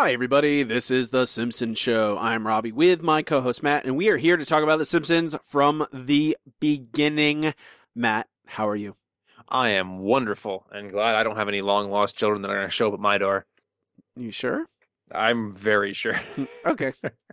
Hi, everybody. This is The Simpsons Show. I'm Robbie with my co-host Matt, and we are here to talk about The Simpsons from the beginning. Matt, how are you? I am wonderful and glad I don't have any long-lost children that are going to show up at my door. You sure? I'm very sure. Okay.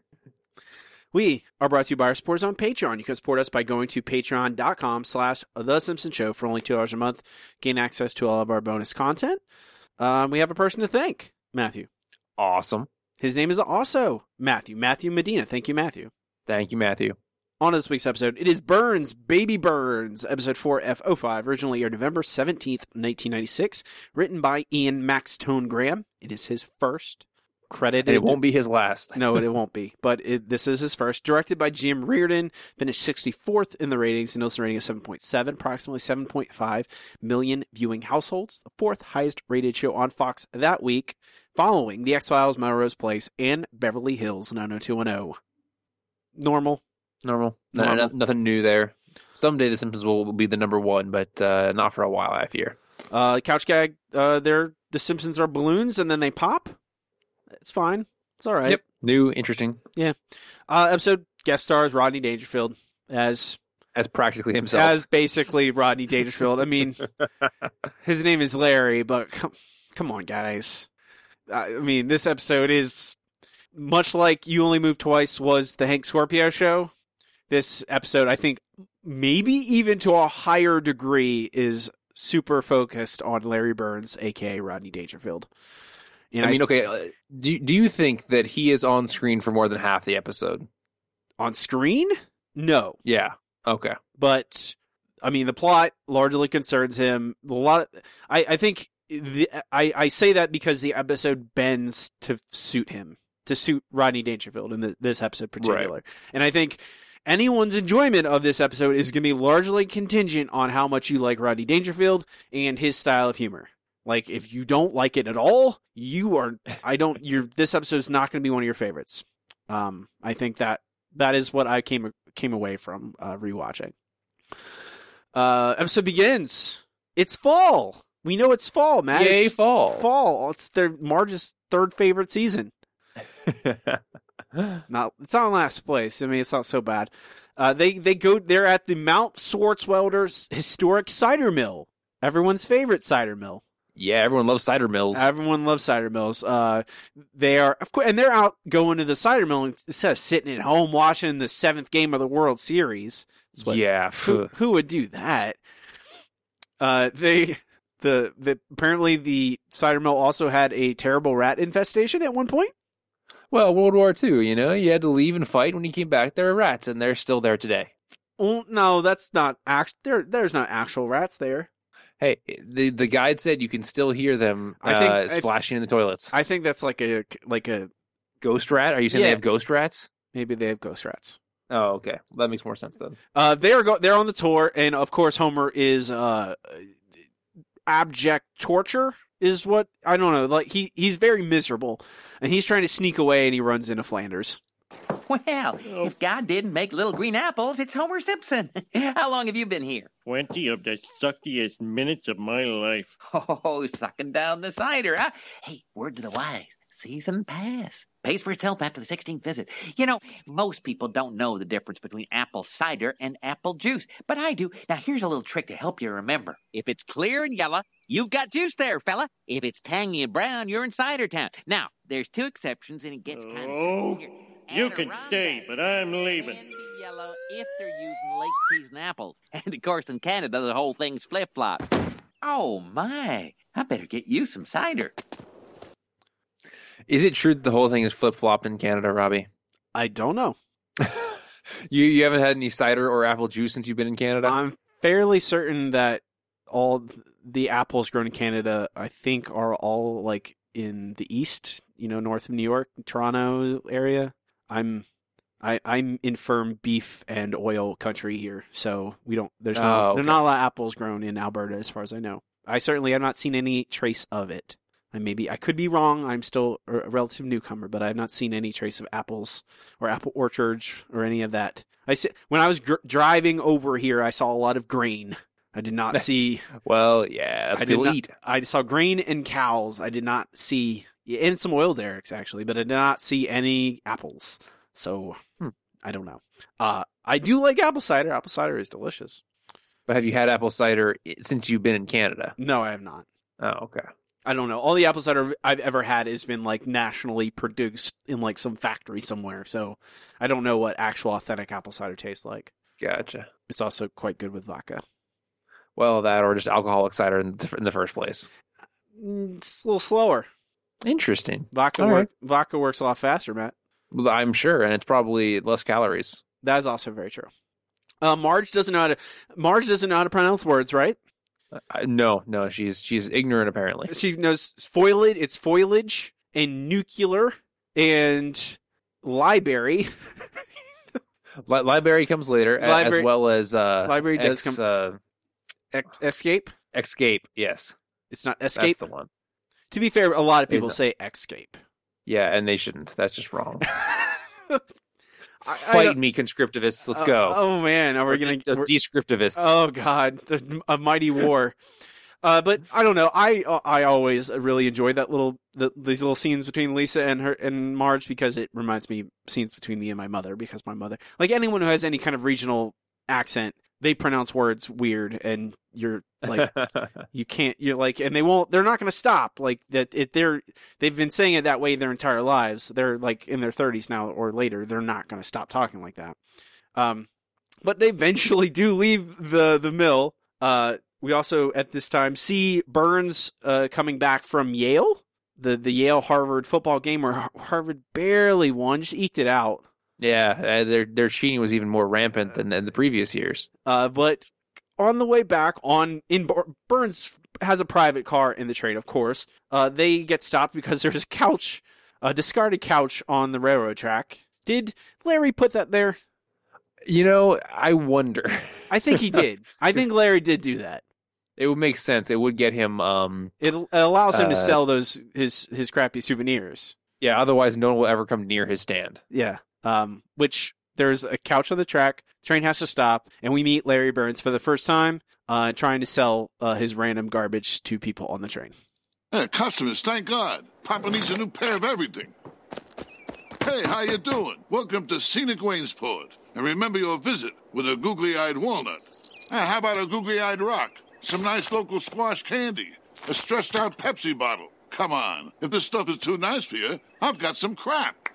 We are brought to you by our supporters on Patreon. You can support us by going to patreon.com/The Simpsons Show for only $2 a month. Gain access to all of our bonus content. We have a person to thank, Matthew. Awesome. His name is also Matthew. Matthew Medina. Thank you, Matthew. Thank you, Matthew. On to this week's episode, it is Burns, Baby Burns, episode 4F05, originally aired November 17th, 1996, written by Ian Maxtone Graham. It is his first credited. And it won't be his last. No, it won't be, but this is his first. Directed by Jim Reardon, finished 64th in the ratings, and Nielsen rating of 7.7, approximately 7.5 million viewing households, the fourth highest rated show on Fox that week, following The X-Files, Melrose Place, and Beverly Hills 90210. Normal. Nothing new there. Someday The Simpsons will be the number one, but not for a while, I fear. Couch gag, The Simpsons are balloons and then they pop. It's fine. It's all right. Yep. New, interesting. Yeah. Episode guest stars Rodney Dangerfield as practically himself. As basically Rodney Dangerfield. I mean, his name is Larry, but come on, guys. I mean, this episode is much like You Only Move Twice was the Hank Scorpio show. This episode, I think, maybe even to a higher degree, is super focused on Larry Burns, a.k.a. Rodney Dangerfield. And okay, do you think that he is on screen for more than half the episode? On screen? No. Yeah. Okay. But, I mean, the plot largely concerns him. I think I say that because the episode bends to suit him, to suit Rodney Dangerfield in this episode in particular. Right. And I think anyone's enjoyment of this episode is going to be largely contingent on how much you like Rodney Dangerfield and his style of humor. Like, if you don't like it at all, this episode is not going to be one of your favorites. I think that is what I came away from rewatching. Episode begins. It's fall. We know it's fall, Matt. Yay, fall. Fall. It's Marge's third favorite season. It's not in last place. I mean, it's not so bad. They're at the Mount Swartzwelder's historic cider mill. Everyone's favorite cider mill. Yeah, everyone loves cider mills. Everyone loves cider mills. They are, of course, and they're out going to the cider mill instead of sitting at home watching the 7th game of the World Series. Yeah, who would do that? Apparently the cider mill also had a terrible rat infestation at one point. Well, World War II, you had to leave and fight. When you came back, there were rats, and they're still there today. Well, no, that's not there's not actual rats there. Hey, the guide said you can still hear them splashing in the toilets. I think that's like a ghost rat. Are you saying they have ghost rats? Maybe they have ghost rats. Oh, okay. That makes more sense then. They're on the tour, and of course Homer is abject torture is what I don't know. Like he's very miserable, and he's trying to sneak away, and he runs into Flanders. Well, if God didn't make little green apples, it's Homer Simpson. How long have you been here? 20 of the suckiest minutes of my life. Oh, sucking down the cider, huh? Hey, word to the wise. Season pass. Pays for itself after the 16th visit. Most people don't know the difference between apple cider and apple juice, but I do. Now, here's a little trick to help you remember. If it's clear and yellow, you've got juice there, fella. If it's tangy and brown, you're in cider town. Now, there's two exceptions, and it gets kind of tricky here. You can stay, but I'm leaving. Can be yellow if they're using late-season apples. And, of course, in Canada, the whole thing's flip-flop. Oh, my. I better get you some cider. Is it true that the whole thing is flip-flopped in Canada, Robbie? I don't know. You haven't had any cider or apple juice since you've been in Canada? I'm fairly certain that all the apples grown in Canada, I think, are all, like, in the east, north of New York, Toronto area. I'm in firm beef and oil country here, so there's not a lot of apples grown in Alberta as far as I know. I certainly have not seen any trace of it. I could be wrong. I'm still a relative newcomer, but I have not seen any trace of apples or apple orchards or any of that. When I was driving over here, I saw a lot of grain. I did not see. Well, yeah, that's what people eat. I saw grain and cows. I did not see Yeah, and some oil derricks, actually, but I did not see any apples. So, I don't know. I do like apple cider. Apple cider is delicious. But have you had apple cider since you've been in Canada? No, I have not. Oh, okay. I don't know. All the apple cider I've ever had has been like nationally produced in like some factory somewhere. So I don't know what actual authentic apple cider tastes like. Gotcha. It's also quite good with vodka. Well, that or just alcoholic cider in the first place. It's a little slower. Interesting. Vodka works a lot faster, Matt. Well, I'm sure, and it's probably less calories. That is also very true. Marge doesn't know how to pronounce words, right? No, she's ignorant apparently. She knows foliage. It's foliage and nuclear and library. Library comes later, as well as library does come. Escape. Escape. Yes, it's not escape. That's the one. To be fair, a lot of people say escape. Yeah, and they shouldn't. That's just wrong. Fight me, conscriptivists. Let's go. Oh man, are we going to descriptivists? Oh god, a mighty war. But I don't know. I always really enjoy these little scenes between Lisa and Marge because it reminds me scenes between me and my mother. Because my mother, like anyone who has any kind of regional accent, they pronounce words weird, and you're like, you can't. You're like, and they won't. They're not going to stop. Like that. They've been saying it that way their entire lives. They're like in their 30s now or later. They're not going to stop talking like that. But they eventually do leave the mill. We also at this time see Burns coming back from Yale, the Yale Harvard football game where Harvard barely won, just eked it out. Yeah, their cheating was even more rampant than the previous years. But on the way back, Burns has a private car in the train, of course. They get stopped because there's a discarded couch on the railroad track. Did Larry put that there? I wonder. I think he did. I think Larry did do that. It would make sense. It would get him. It allows him to sell his crappy souvenirs. Yeah. Otherwise, no one will ever come near his stand. Yeah. Which there's a couch on the track. Train has to stop, and we meet Larry Burns for the first time, trying to sell his random garbage to people on the train. Hey, customers, thank God. Papa needs a new pair of everything. Hey, how you doing? Welcome to Scenic Waynesport. And remember your visit with a googly-eyed walnut. How about a googly-eyed rock? Some nice local squash candy. A stretched-out Pepsi bottle. Come on. If this stuff is too nice for you, I've got some crap.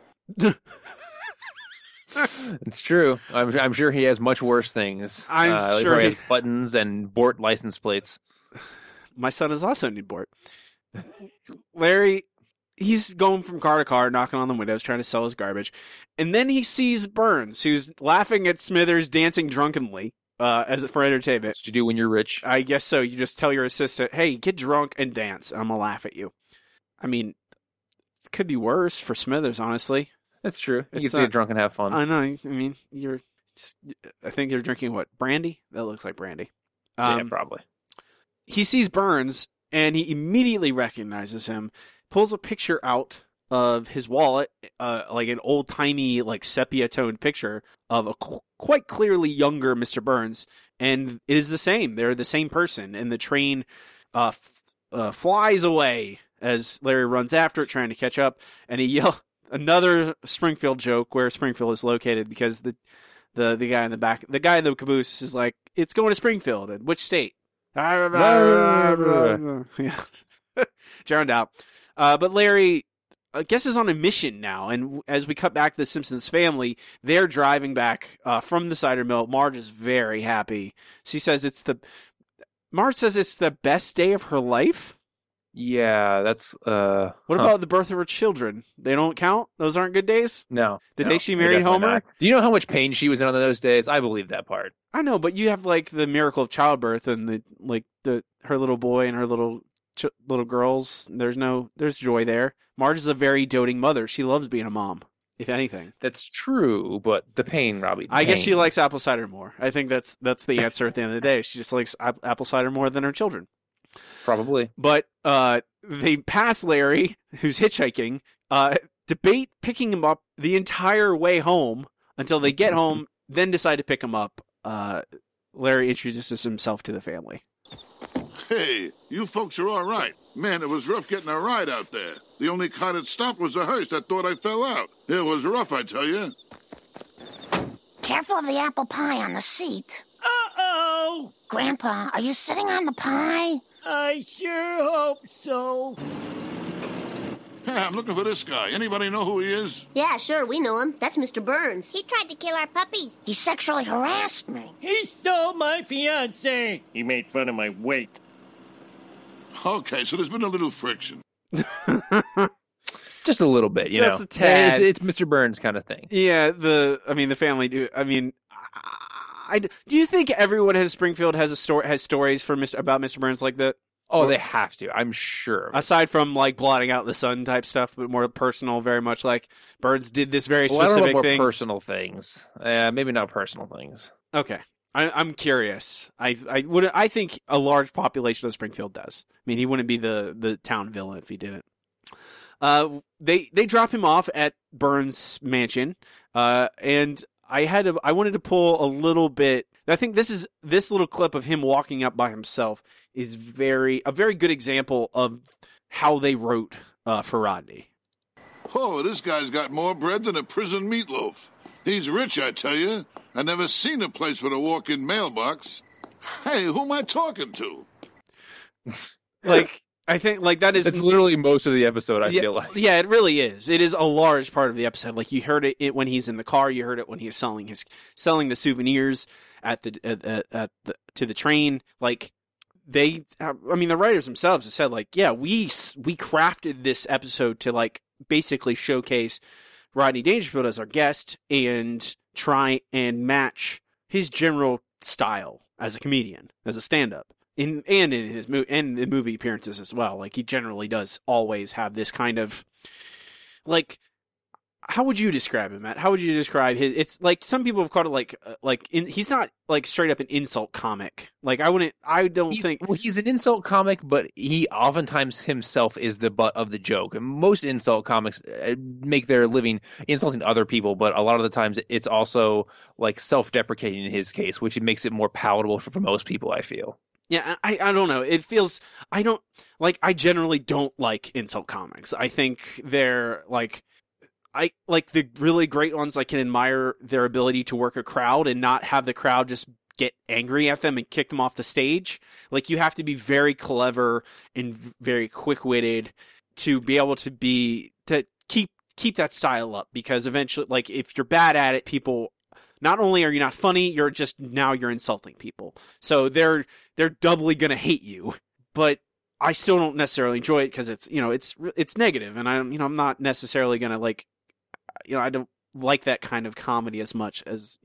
It's true. I'm sure he has much worse things. I'm sure he has buttons and Bort license plates. My son is also named Bort. Larry, he's going from car to car, knocking on the windows, trying to sell his garbage. And then he sees Burns, who's laughing at Smithers dancing drunkenly for entertainment. That's what you do when you're rich. I guess so. You just tell your assistant, hey, get drunk and dance, and I'm going to laugh at you. I mean, it could be worse for Smithers, honestly. That's true. You can get drunk and have fun. I know. I mean, I think you're drinking what? Brandy? That looks like brandy. Yeah, probably. He sees Burns, and he immediately recognizes him, pulls a picture out of his wallet, like an old-timey, like sepia-toned picture of a quite clearly younger Mr. Burns, and it is the same. They're the same person, and the train flies away as Larry runs after it, trying to catch up, and he yells. Another Springfield joke where Springfield is located because the guy in the back, the guy in the caboose is like, it's going to Springfield. And which state? Yeah. Drowned out. But Larry, I guess, is on a mission now. And as we cut back to the Simpsons family, they're driving back from the cider mill. Marge is very happy. Marge says it's the best day of her life. Yeah, that's What about the birth of her children? They don't count? Those aren't good days? No. The day she married Homer? Not. Do you know how much pain she was in on those days? I believe that part. I know, but you have like the miracle of childbirth and her little boy and her little girls. There's joy there. Marge is a very doting mother. She loves being a mom, if anything. That's true, but the pain, Robbie. I guess she likes apple cider more. I think that's the answer at the end of the day. She just likes apple cider more than her children. Probably. But they pass Larry, who's hitchhiking, debate picking him up the entire way home until they get home, then decide to pick him up. Larry introduces himself to the family. Hey, you folks are all right. Man, it was rough getting a ride out there. The only car that stopped was a hearse that thought I fell out. It was rough, I tell you. Careful of the apple pie on the seat. Uh-oh! Grandpa, are you sitting on the pie? I sure hope so. Hey, I'm looking for this guy. Anybody know who he is? Yeah, sure, we know him. That's Mr. Burns. He tried to kill our puppies. He sexually harassed me. He stole my fiancée. He made fun of my weight. Okay, so there's been a little friction. Just a little bit, you Just know. a tad. It's Mr. Burns kind of thing. Yeah, the family do. I mean, do you think everyone in Springfield has stories for about Mr. Burns like that? Oh, they have to. I'm sure. Aside from like blotting out the sun type stuff, but more personal, very much like Burns did this very I don't know specific about thing. personal things. Maybe not personal things. Okay, I'm curious. I think a large population of Springfield does. I mean, he wouldn't be the town villain if he didn't. They drop him off at Burns' mansion, and I wanted to pull a little bit. I think this little clip of him walking up by himself is a very good example of how they wrote for Rodney. Oh, this guy's got more bread than a prison meatloaf. He's rich, I tell you. I never seen a place with a walk-in mailbox. Hey, who am I talking to? Like, I think like that is It's literally most of the episode, I feel like. Yeah, it really is. It is a large part of the episode. Like you heard it when he's in the car. You heard it when he's selling the souvenirs to the train. Like the writers themselves have said like, yeah, we crafted this episode to like basically showcase Rodney Dangerfield as our guest and try and match his general style as a comedian, as a stand-up. In his movie appearances as well, like he generally does always have this kind of like. How would you describe him, Matt? How would you describe his? It's like some people have called it he's not like straight up an insult comic. Like he's an insult comic, but he oftentimes himself is the butt of the joke. And most insult comics make their living insulting other people, but a lot of the times it's also like self-deprecating in his case, which makes it more palatable for most people, I feel. Yeah, I don't know. It feels I generally don't like insult comics. I think they're like I like the really great ones. I can admire their ability to work a crowd and not have the crowd just get angry at them and kick them off the stage. Like you have to be very clever and very quick-witted to be able to keep that style up, because eventually, like if you're bad at it, people not only are you not funny, you're insulting people. So they're doubly gonna hate you. But I still don't necessarily enjoy it because it's negative, and I'm not necessarily gonna like, I don't like that kind of comedy as much as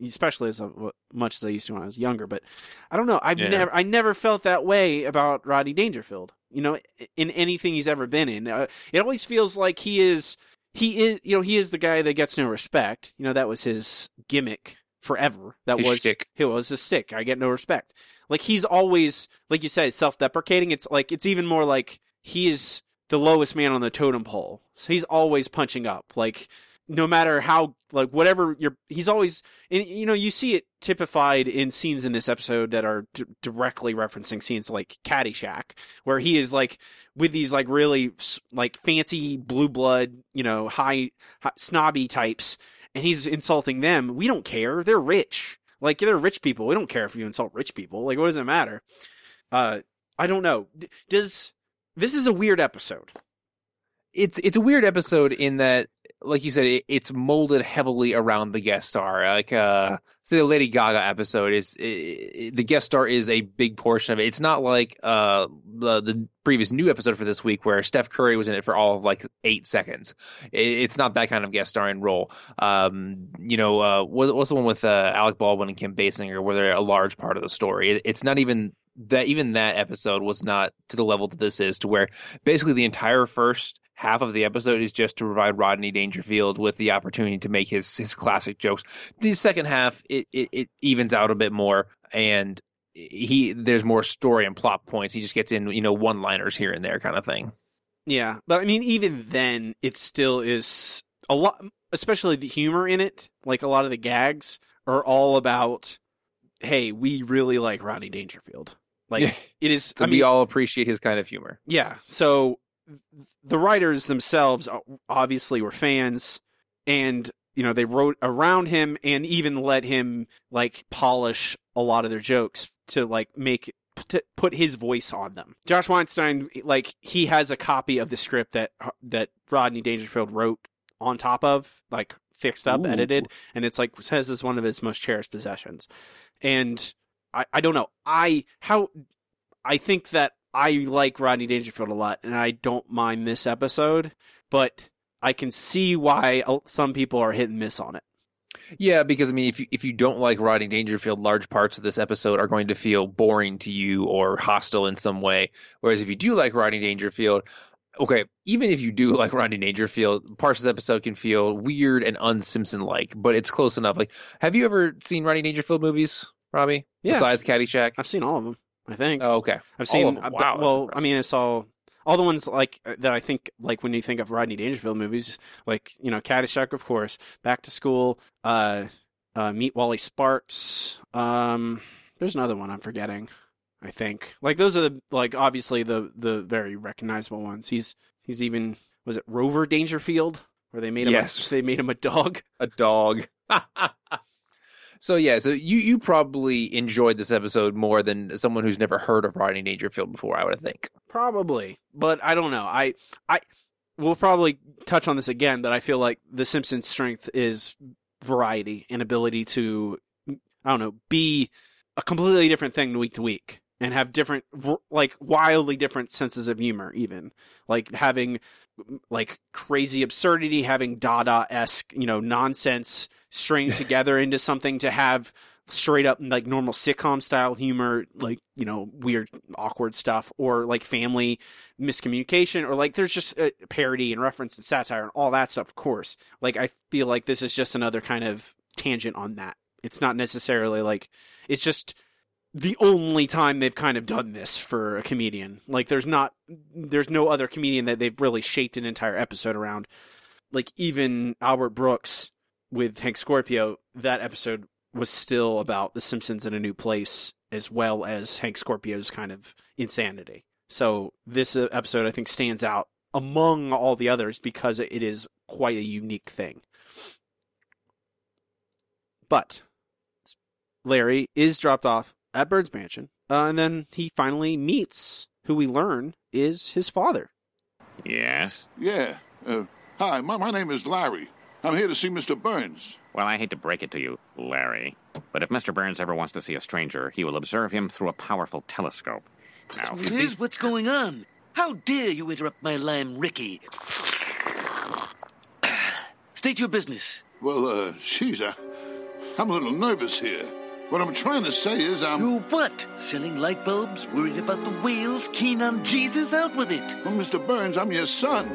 I used to when I was younger. But I don't know. I never felt that way about Rodney Dangerfield. In anything he's ever been in, it always feels like he is the guy that gets no respect. That was his gimmick forever. It was his stick. I get no respect. Like he's always, like you said, self-deprecating. It's like it's even more like he is the lowest man on the totem pole. So he's always punching up. Like no matter how, like whatever he's always. You see it typified in scenes in this episode that are directly referencing scenes like Caddyshack, where he is like with these like really like fancy blue blood, high snobby types, and he's insulting them. We don't care. They're rich. Like, they're rich people. We don't care if you insult rich people. Like, what does it matter? I don't know. This is a weird episode. It's a weird episode in that, like you said, it's molded heavily around the guest star. Like, say the Lady Gaga episode the guest star is a big portion of it. It's not like the previous new episode for this week where Steph Curry was in it for all of like 8 seconds. It's not that kind of guest starring role. What's the one with Alec Baldwin and Kim Basinger where they're a large part of the story? It's not even that. Even that episode was not to the level that this is, to where basically the entire first half of the episode is just to provide Rodney Dangerfield with the opportunity to make his classic jokes. The second half, it evens out a bit more, and there's more story and plot points. He just gets in, one-liners here and there kind of thing. Yeah, but I mean, even then, it still is a lot, especially the humor in it. Like, a lot of the gags are all about, hey, we really like Rodney Dangerfield. Like it is. So we all appreciate his kind of humor. Yeah. So the writers themselves obviously were fans, and they wrote around him and even let him like polish a lot of their jokes to like put his voice on them. Josh Weinstein, like, he has a copy of the script that Rodney Dangerfield wrote on top of, like, fixed up, edited, and it's like says it's one of his most cherished possessions. And I don't know. I think that I like Rodney Dangerfield a lot, and I don't mind this episode, but I can see why some people are hit and miss on it. Yeah, because I mean, if you don't like Rodney Dangerfield, large parts of this episode are going to feel boring to you or hostile in some way. Whereas if you do like Rodney Dangerfield, okay, even if you do like Rodney Dangerfield, parts of the episode can feel weird and un-Simpson-like, but it's close enough. Like, have you ever seen Rodney Dangerfield movies, Robbie? Yeah. Besides Caddyshack? I've seen all of them, I think. Oh, okay. I've seen. All of them. Wow. Well, I mean, I saw all the ones like that. I think like when you think of Rodney Dangerfield movies, like Caddyshack, of course, Back to School, Meet Wally Sparks. There's another one I'm forgetting. I think like those are obviously the very recognizable ones. He's even, was it Rover Dangerfield, where they made him they made him a dog. A dog. So you probably enjoyed this episode more than someone who's never heard of Rodney Dangerfield before, I would think. Probably, but I don't know. I we'll probably touch on this again, but I feel like The Simpsons' strength is variety and ability to, I don't know, be a completely different thing week to week and have different, like, wildly different senses of humor, even. Like, having, like, crazy absurdity, having Dada-esque, nonsense stringed together into something, to have straight up, like, normal sitcom-style humor, like, weird, awkward stuff, or, like, family miscommunication, or, like, there's just parody and reference and satire and all that stuff, of course. Like, I feel like this is just another kind of tangent on that. It's not necessarily, like, it's just the only time they've kind of done this for a comedian. Like, there's no other comedian that they've really shaped an entire episode around. Like, even Albert Brooks with Hank Scorpio, that episode was still about The Simpsons in a new place, as well as Hank Scorpio's kind of insanity. So this episode, I think, stands out among all the others because it is quite a unique thing. But Larry is dropped off at Burns Mansion, and then he finally meets who we learn is his father. Yes? Yeah. Hi, my name is Larry. I'm here to see Mr. Burns. Well, I hate to break it to you, Larry, but if Mr. Burns ever wants to see a stranger, he will observe him through a powerful telescope. Now, Here's what's going on. How dare you interrupt my lime, Ricky? State your business. Well, I'm a little nervous here. What I'm trying to say is You what? Selling light bulbs? Worried about the whales? Keen on Jesus? Out with it. Well, Mr. Burns, I'm your son.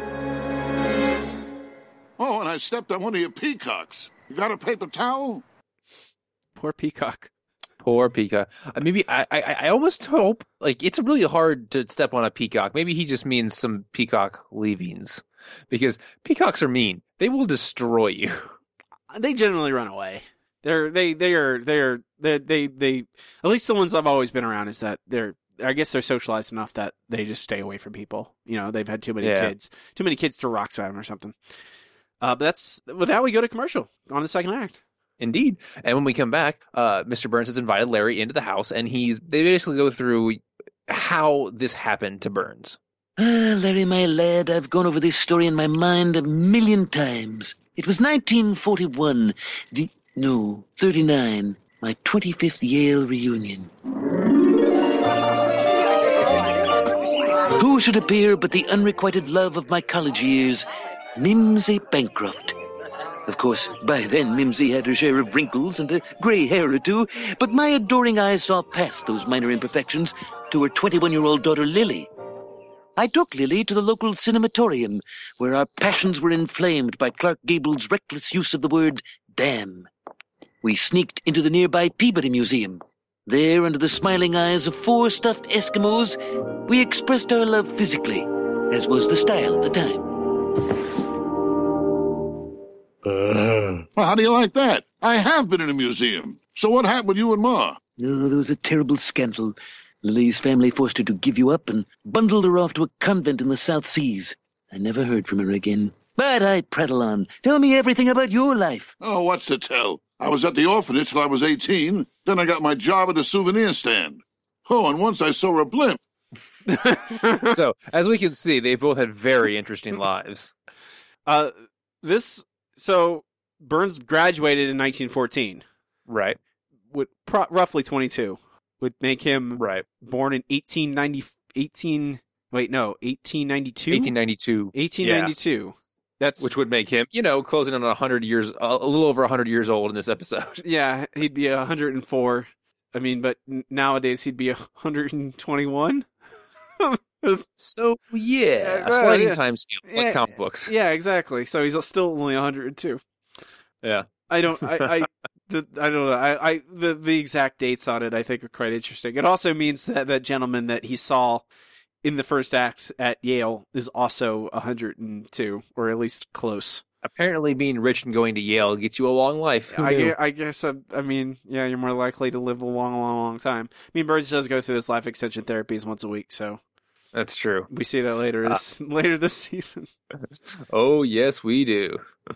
Oh, and I stepped on one of your peacocks. You got a paper towel? Poor peacock. Poor peacock. Maybe I almost hope, like, it's really hard to step on a peacock. Maybe he just means some peacock leavings, because peacocks are mean. They will destroy you. They generally run away. They at least the ones I've always been around is that I guess they're socialized enough that they just stay away from people. They've had too many kids throw rocks at them or something. But with that we go to commercial on the second act. Indeed. And when we come back, Mr. Burns has invited Larry into the house, and they basically go through how this happened to Burns. Larry, my lad, I've gone over this story in my mind 1,000,000 times. It was 1941, 39, my 25th Yale reunion. Who should appear but the unrequited love of my college years, Mimsy Bancroft. Of course, by then Mimsy had her share of wrinkles and a gray hair or two, but my adoring eyes saw past those minor imperfections to her 21-year-old daughter Lily. I took Lily to the local cinematorium, where our passions were inflamed by Clark Gable's reckless use of the word damn. We sneaked into the nearby Peabody Museum. There, under the smiling eyes of 4 stuffed Eskimos, we expressed our love physically, as was the style at the time. Well, how do you like that? I have been in a museum. So what happened with you and Ma? No, there was a terrible scandal. Lily's family forced her to give you up and bundled her off to a convent in the South Seas. I never heard from her again. But I prattle on. Tell me everything about your life. Oh, what's to tell? I was at the orphanage till I was 18. Then I got my job at a souvenir stand. Oh, and once I saw a blimp. So, as we can see, they both had very interesting lives. So Burns graduated in 1914. Right. With roughly 22. Would make him born in 1892? 1892. 1892. Yeah. That's which would make him, closing in on 100 years, a little over 100 years old in this episode. Yeah, he'd be 104. I mean, but nowadays he'd be 121. So yeah, sliding time scales like comic books. Yeah, exactly. So he's still only 102. Yeah, I don't know. The exact dates on it I think are quite interesting. It also means that that gentleman that he saw in the first act at Yale is also 102, or at least close. Apparently, being rich and going to Yale gets you a long life. I guess. I mean, yeah, you're more likely to live a long time. I mean, Burns does go through his life extension therapies once a week, so that's true. We see that later this season. Oh yes, we do.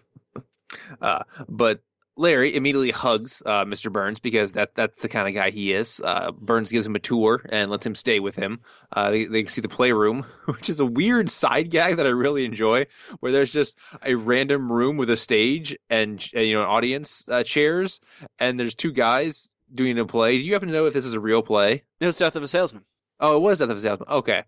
But Larry immediately hugs Mr. Burns because that's the kind of guy he is. Burns gives him a tour and lets him stay with him. They see the playroom, which is a weird side gag that I really enjoy, where there's just a random room with a stage and an audience chairs, and there's two guys doing a play. Do you happen to know if this is a real play? It was Death of a Salesman. Oh, it was Death of a Salesman. Okay.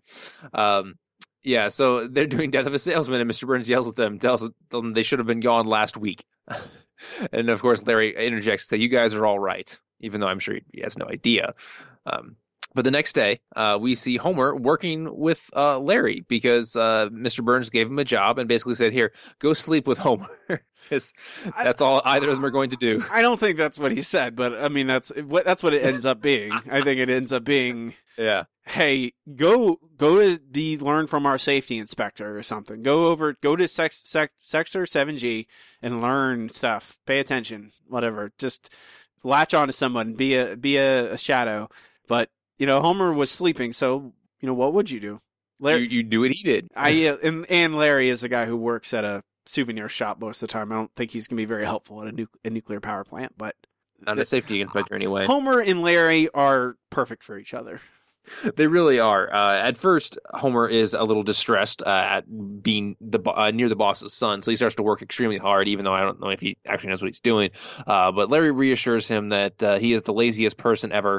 Yeah, so they're doing Death of a Salesman, and Mr. Burns yells at them, tells them they should have been gone last week. And, of course, Larry interjects to say, you guys are all right, even though I'm sure he has no idea. But the next day, we see Homer working with Larry because Mr. Burns gave him a job and basically said, here, go sleep with Homer. Because that's all either of them are going to do. I don't think that's what he said, but, I mean, that's what it ends up being. I think it ends up being... Yeah. Hey, go to learn from our safety inspector or something. Go to Sector 7G and learn stuff. Pay attention, whatever. Just latch on to someone. Be a shadow. But Homer was sleeping, so what would you do? Larry, you do what he did. And Larry is a guy who works at a souvenir shop most of the time. I don't think he's gonna be very helpful at a nuclear power plant, but not a safety inspector anyway. Homer and Larry are perfect for each other. They really are. At first, Homer is a little distressed at being near the boss's son, so he starts to work extremely hard, even though I don't know if he actually knows what he's doing. But Larry reassures him that he is the laziest person ever.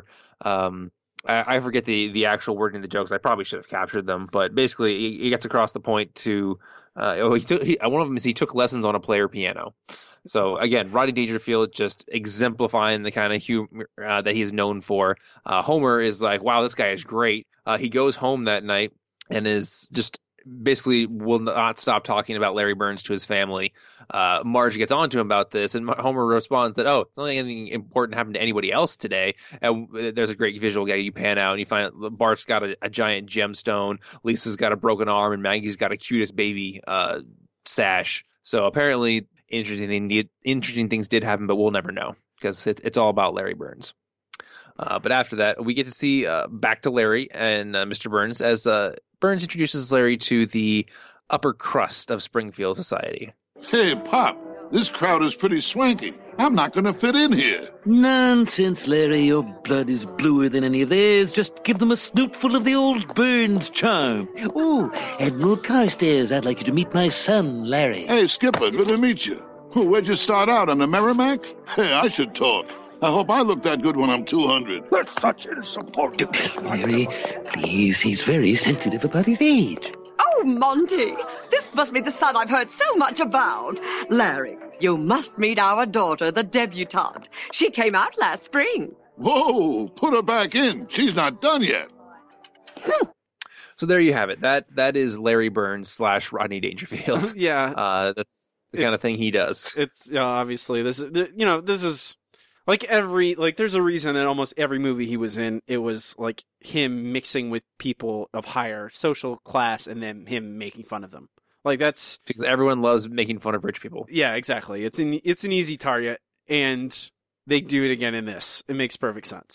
I forget the actual wording of the jokes. I probably should have captured them, but basically, he gets across the point to one of them is he took lessons on a player piano. So again, Rodney Dangerfield just exemplifying the kind of humor that he's known for. Homer is like, wow, this guy is great. He goes home that night and is just basically will not stop talking about Larry Burns to his family. Marge gets on to him about this, and Homer responds that, it's not like anything important happened to anybody else today. And there's a great visual gag. You pan out and you find Bart's got a giant gemstone, Lisa's got a broken arm, and Maggie's got a cutest baby sash. So apparently interesting things did happen, but we'll never know because it's all about Larry Burns. But after that, we get to see back to Larry and Mr. Burns as Burns introduces Larry to the upper crust of Springfield society. Hey, Pop, this crowd is pretty swanky. I'm not going to fit in here. Nonsense, Larry. Your blood is bluer than any of theirs. Just give them a snootful of the old Burns charm. Oh, Admiral Carstairs, I'd like you to meet my son, Larry. Hey, Skipper, good to meet you. Where'd you start out, on the Merrimack? Hey, I should talk. I hope I look that good when I'm 200. That's such insubordinate. Larry, please, he's very sensitive about his age. Oh, Monty, this must be the son I've heard so much about. Larry, you must meet our daughter, the debutante. She came out last spring. Whoa, put her back in. She's not done yet. So there you have it. That is Larry Burns / Rodney Dangerfield. Yeah. That's the kind of thing he does. It's obviously this is there's a reason that almost every movie he was in, it was like him mixing with people of higher social class and then him making fun of them. Like that's because everyone loves making fun of rich people. Yeah, exactly. It's an easy target, and they do it again in this. It makes perfect sense.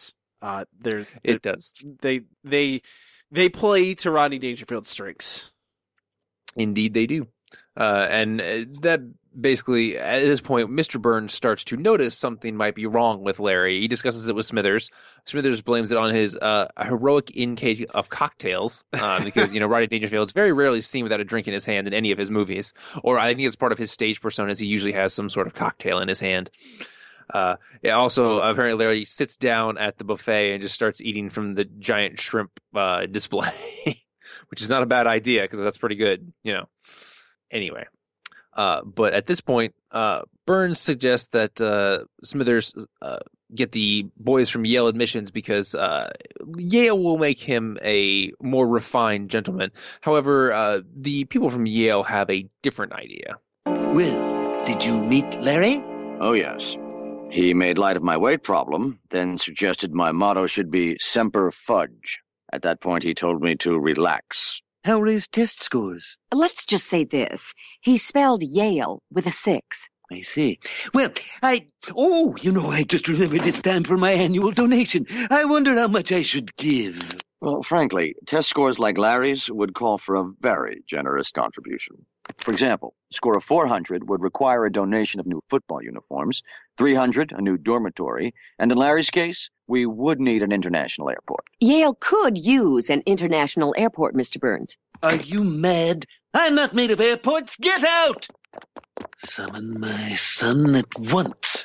It does. They play to Rodney Dangerfield's strengths. Indeed, they do. And that basically, at this point, Mr. Burns starts to notice something might be wrong with Larry. He discusses it with Smithers. Smithers blames it on his heroic intake of cocktails because, Rodney Dangerfield's very rarely seen without a drink in his hand in any of his movies. Or I think it's part of his stage personas. He usually has some sort of cocktail in his hand. Also, apparently Larry sits down at the buffet and just starts eating from the giant shrimp display, which is not a bad idea because that's pretty good, Anyway. But at this point, Burns suggests that Smithers get the boys from Yale admissions because Yale will make him a more refined gentleman. However, the people from Yale have a different idea. Well, did you meet Larry? Oh, yes. He made light of my weight problem, then suggested my motto should be Semper Fudge. At that point, he told me to relax. How are his test scores? Let's just say this. He spelled Yale with a 6. I see. Well, I just remembered it's time for my annual donation. I wonder how much I should give. Well, frankly, test scores like Larry's would call for a very generous contribution. For example, a score of 400 would require a donation of new football uniforms, 300 a new dormitory, and in Larry's case, we would need an international airport. Yale could use an international airport, Mr. Burns. Are you mad? I'm not made of airports. Get out! Summon my son at once.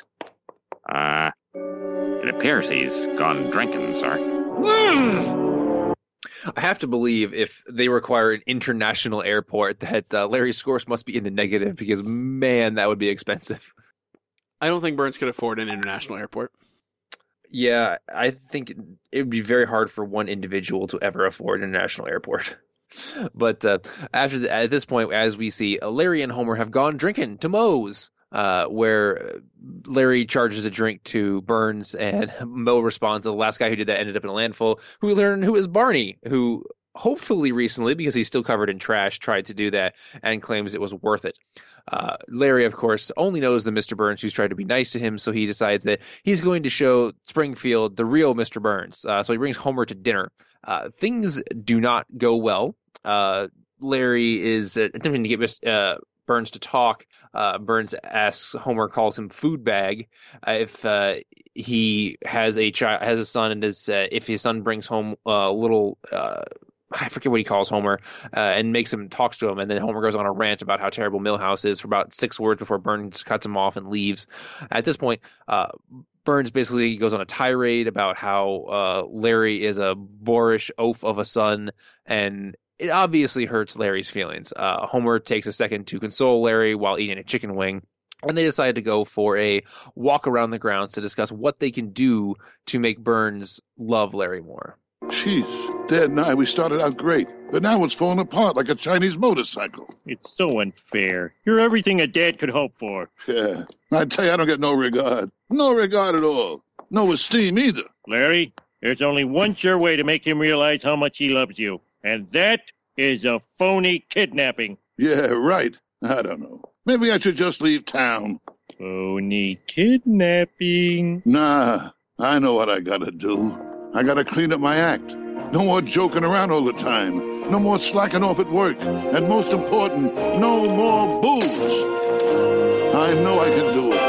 It appears he's gone drinking, sir. I have to believe if they require an international airport that Larry's scores must be in the negative because, man, that would be expensive. I don't think Burns could afford an international airport. Yeah, I think it would be very hard for one individual to ever afford an international airport. But at this point, as we see, Larry and Homer have gone drinking to Moe's, where Larry charges a drink to Burns, and Moe responds, the last guy who did that ended up in a landfill, who we learn who is Barney, who hopefully recently, because he's still covered in trash, tried to do that and claims it was worth it. Larry, of course, only knows the Mr. Burns who's tried to be nice to him, so he decides that he's going to show Springfield the real Mr. Burns. So he brings Homer to dinner. Things do not go well. Larry is attempting to get Burns to talk. Burns asks Homer, calls him food bag, if he has a son, and if his son brings home a little. I forget what he calls Homer, and talks to him, and then Homer goes on a rant about how terrible Milhouse is for about 6 words before Burns cuts him off and leaves. At this point, Burns basically goes on a tirade about how Larry is a boorish oaf of a son, and it obviously hurts Larry's feelings. Homer takes a second to console Larry while eating a chicken wing, and they decide to go for a walk around the grounds to discuss what they can do to make Burns love Larry more. Jeez, Dad and I, we started out great, but now it's falling apart like a Chinese motorcycle. It's so unfair. You're everything a dad could hope for. Yeah, I tell you, I don't get no regard. No regard at all. No esteem either. Larry, there's only one sure way to make him realize how much he loves you, and that is a phony kidnapping. Yeah, right. I don't know. Maybe I should just leave town. Phony kidnapping. Nah, I know what I gotta do. I gotta clean up my act. No more joking around all the time. No more slacking off at work. And most important, no more booze. I know I can do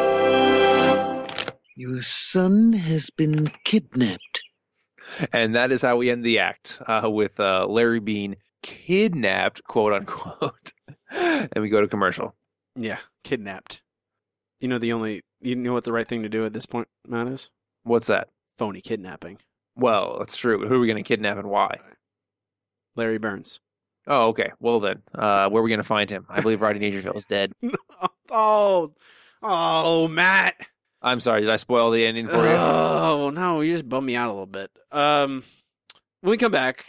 it. Your son has been kidnapped. And that is how we end the act, with Larry being kidnapped, quote unquote. And we go to commercial. Yeah, kidnapped. You know what the right thing to do at this point, Matt, is? What's that? Phony kidnapping. Well, that's true. Who are we going to kidnap and why? Larry Burns. Oh, okay. Well then, where are we going to find him? I believe Rodney Dangerfield is dead. Oh, Matt. I'm sorry. Did I spoil the ending for you? Oh, no. You just bummed me out a little bit. When we come back,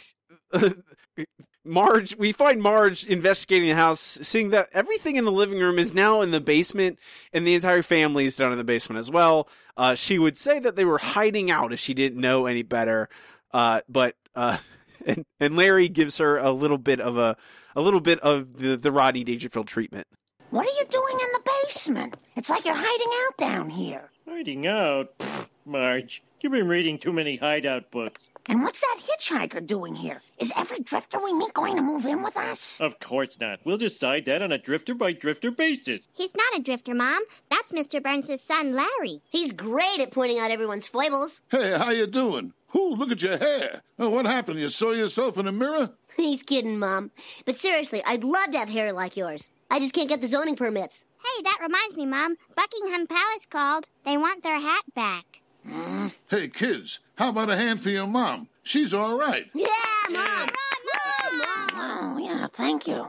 we find Marge investigating the house, seeing that everything in the living room is now in the basement, and the entire family is down in the basement as well. She would say that they were hiding out if she didn't know any better. But Larry gives her a little bit of the Rodney Dangerfield treatment. What are you doing in the basement? It's like you're hiding out down here. Hiding out? Marge, you've been reading too many hideout books. And what's that hitchhiker doing here? Is every drifter we meet going to move in with us? Of course not. We'll decide that on a drifter-by-drifter basis. He's not a drifter, Mom. That's Mr. Burns' son, Larry. He's great at pointing out everyone's foibles. Hey, how you doing? Ooh, look at your hair. Oh, what happened? You saw yourself in a mirror? He's kidding, Mom. But seriously, I'd love to have hair like yours. I just can't get the zoning permits. Hey, that reminds me, Mom. Buckingham Palace called. They want their hat back. Hey, kids, how about a hand for your mom? She's all right. Yeah, Mom! Mom! Oh, yeah, thank you.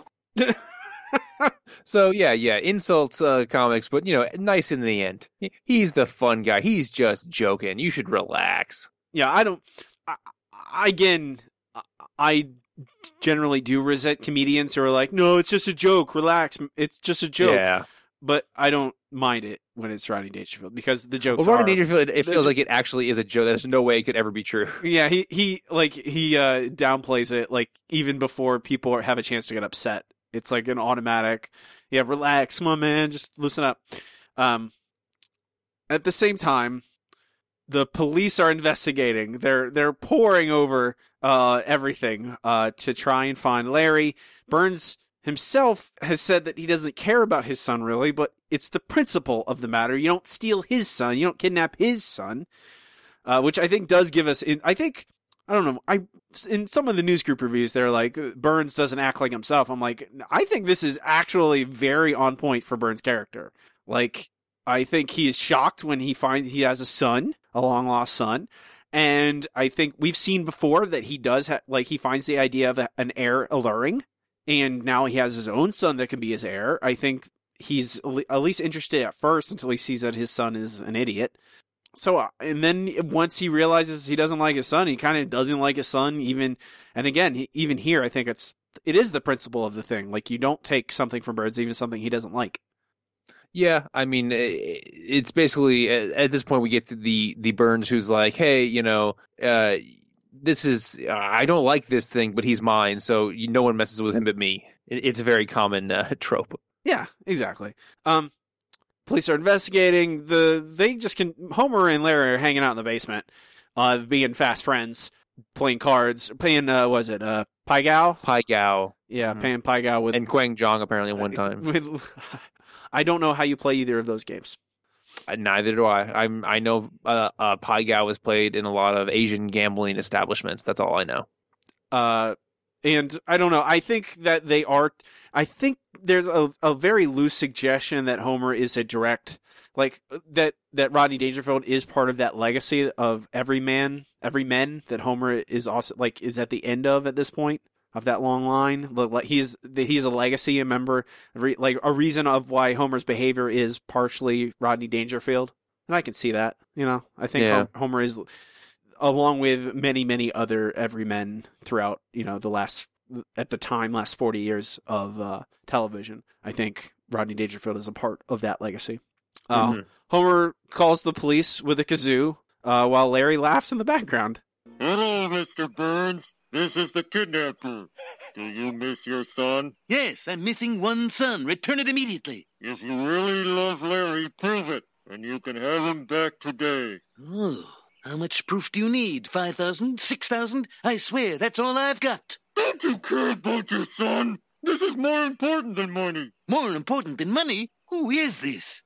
So yeah, insults comics, but nice in the end. He's the fun guy. He's just joking. You should relax. Yeah, I generally do resent comedians who are like, no, it's just a joke. Relax. It's just a joke. Yeah. But I don't mind it when it's Rodney Dangerfield because the jokes Rodney Dangerfield, it feels like it actually is a joke. There's no way it could ever be true. Yeah, he downplays it like even before people have a chance to get upset. It's like an automatic, yeah, relax, come on, man, just loosen up. At the same time, the police are investigating. They're poring over everything to try and find Larry. Burns himself has said that he doesn't care about his son really, but it's the principle of the matter. You don't steal his son. You don't kidnap his son, which I think does give us. In some of the news group reviews, they're like, Burns doesn't act like himself. I'm like, I think this is actually very on point for Burns' character. Like, I think he is shocked when he finds he has a son, a long-lost son. And I think we've seen before that he does he finds the idea of an heir alluring. And now he has his own son that can be his heir. I think he's at least interested at first until he sees that his son is an idiot. So, and then once he realizes he doesn't like his son, he kind of doesn't like his son even. And again, even here, I think it is the principle of the thing. Like, you don't take something from Burns, even something he doesn't like. Yeah, I mean, it's basically, at this point, we get to the Burns who's like, hey, this is, I don't like this thing, but he's mine, so no one messes with him but me. It's a very common trope. Yeah, exactly. Police are investigating. Homer and Larry are hanging out in the basement, being fast friends, playing cards, playing, Pai Gow? Pai Gow. Yeah, playing Pai Gow with... And Quang Jong, apparently, one time. I don't know how you play either of those games. Neither do I. I know Pai Gow was played in a lot of Asian gambling establishments. That's all I know. And I don't know. I think that they are. I think there's a very loose suggestion that Homer is a direct, like that Rodney Dangerfield is part of that legacy of every men that Homer is also is at the end of at this point of that long line. Like he's a legacy, a member, like a reason of why Homer's behavior is partially Rodney Dangerfield, and I can see that. I think Homer is, along with many, many other everymen throughout, the last 40 years of television. I think Rodney Dangerfield is a part of that legacy. Homer calls the police with a kazoo, while Larry laughs in the background. Hello, Mr. Burns. This is the kidnapper. Do you miss your son? Yes, I'm missing one son. Return it immediately. If you really love Larry, prove it, and you can have him back today. Oh. How much proof do you need? 5,000? 6,000? I swear, that's all I've got. Don't you care about your son? This is more important than money. More important than money? Who is this?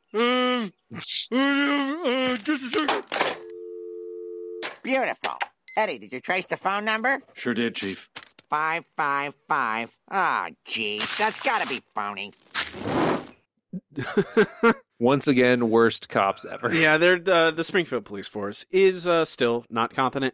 Beautiful. Eddie, did you trace the phone number? Sure did, Chief. 555. Oh, geez, that's gotta be phony. Once again, worst cops ever. Yeah, they're the Springfield Police Force is still not competent.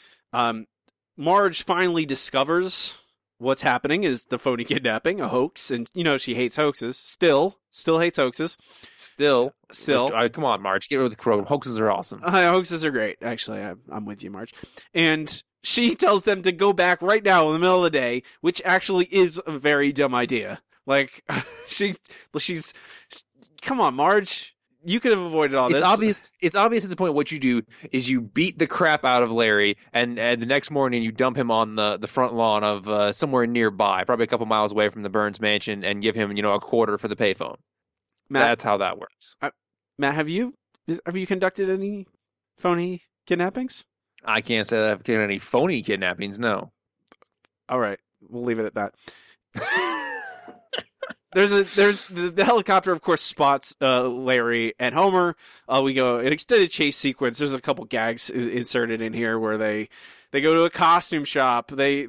Marge finally discovers what's happening is the phony kidnapping, a hoax, and she hates hoaxes. Still hates hoaxes. Still. Come on, Marge, get rid of the crow. Hoaxes are awesome. Hoaxes are great. Actually, I'm with you, Marge. And she tells them to go back right now in the middle of the day, which actually is a very dumb idea. Like, she's come on, Marge. You could have avoided all this. It's obvious at this point what you do is you beat the crap out of Larry, and the next morning you dump him on the front lawn of somewhere nearby, probably a couple miles away from the Burns mansion, and give him a quarter for the payphone. Matt, that's how that works. Matt, have you conducted any phony kidnappings? I can't say that I've got any phony kidnappings, no. All right, we'll leave it at that. There's the helicopter, of course, spots Larry and Homer. We go an extended chase sequence. There's a couple gags inserted in here where they go to a costume shop. They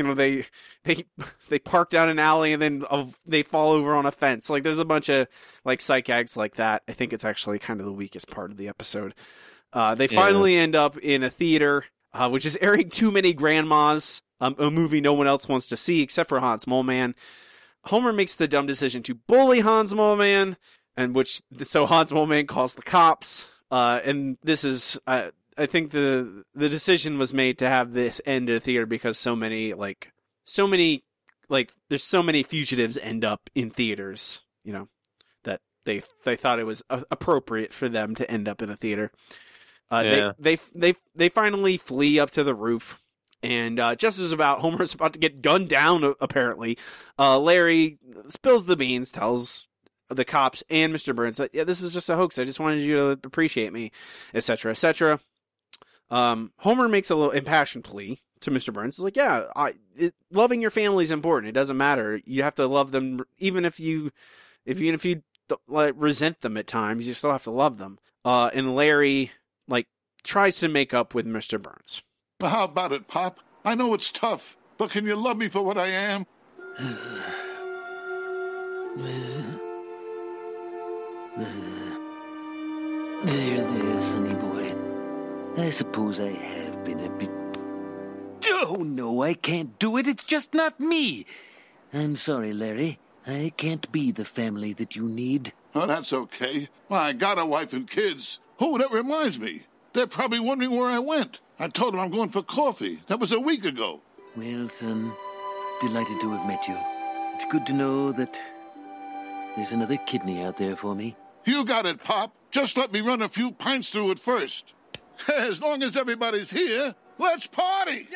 park down an alley and then they fall over on a fence. Like there's a bunch of like sight gags like that. I think it's actually kind of the weakest part of the episode. They finally end up in a theater, which is airing Too Many Grandmas, a movie no one else wants to see except for Hans Moleman. Homer makes the dumb decision to bully Hans Moleman, so Hans Moleman calls the cops. And this is, I think the decision was made to have this end of the theater because there's so many fugitives end up in theaters, that they thought it was appropriate for them to end up in a theater. They finally flee up to the roof. And just as Homer's about to get gunned down, apparently, Larry spills the beans, tells the cops and Mr. Burns that, this is just a hoax. I just wanted you to appreciate me, etc., etc. Homer makes a little impassioned plea to Mr. Burns. He's like, loving your family is important. It doesn't matter. You have to love them, even if you resent them at times. You still have to love them. And Larry tries to make up with Mr. Burns. How about it, Pop? I know it's tough, but can you love me for what I am? There, sonny boy. I suppose I have been a bit... Oh, no, I can't do it. It's just not me. I'm sorry, Larry. I can't be the family that you need. Oh, that's okay. Well, I got a wife and kids. Oh, that reminds me. They're probably wondering where I went. I told them I'm going for coffee. That was a week ago. Well, son, delighted to have met you. It's good to know that there's another kidney out there for me. You got it, Pop. Just let me run a few pints through it first. As long as everybody's here, let's party!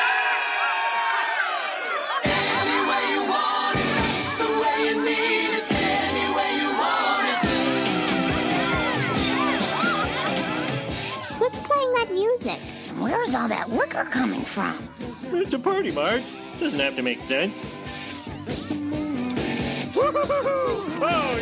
Any way you want it, that's the way you need it. Any way you want it. Who's playing that music? Where's all that liquor coming from? It's a party, Marge. Doesn't have to make sense. Oh,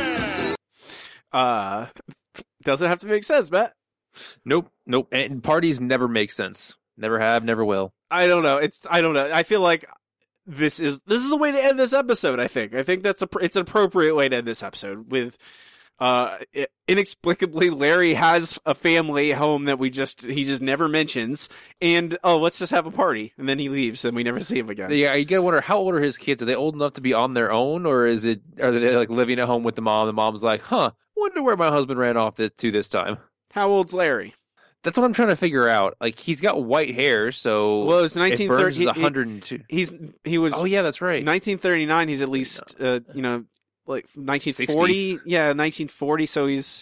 yeah! Doesn't have to make sense, Matt. Nope. And parties never make sense. Never have, never will. I don't know. I feel like this is the way to end this episode. I think it's an appropriate way to end this episode with. Inexplicably, Larry has a family home that he just never mentions, and let's just have a party, and then he leaves, and we never see him again. Yeah, you gotta wonder, how old are his kids? Are they old enough to be on their own, or are they living at home with the mom? The mom's like, wonder where my husband ran off to this time. How old's Larry? That's what I'm trying to figure out. He's got white hair, so it's 1930. He's 102. He was. Oh yeah, that's right. 1939. He's at least 1940. 60. Yeah, 1940. So he's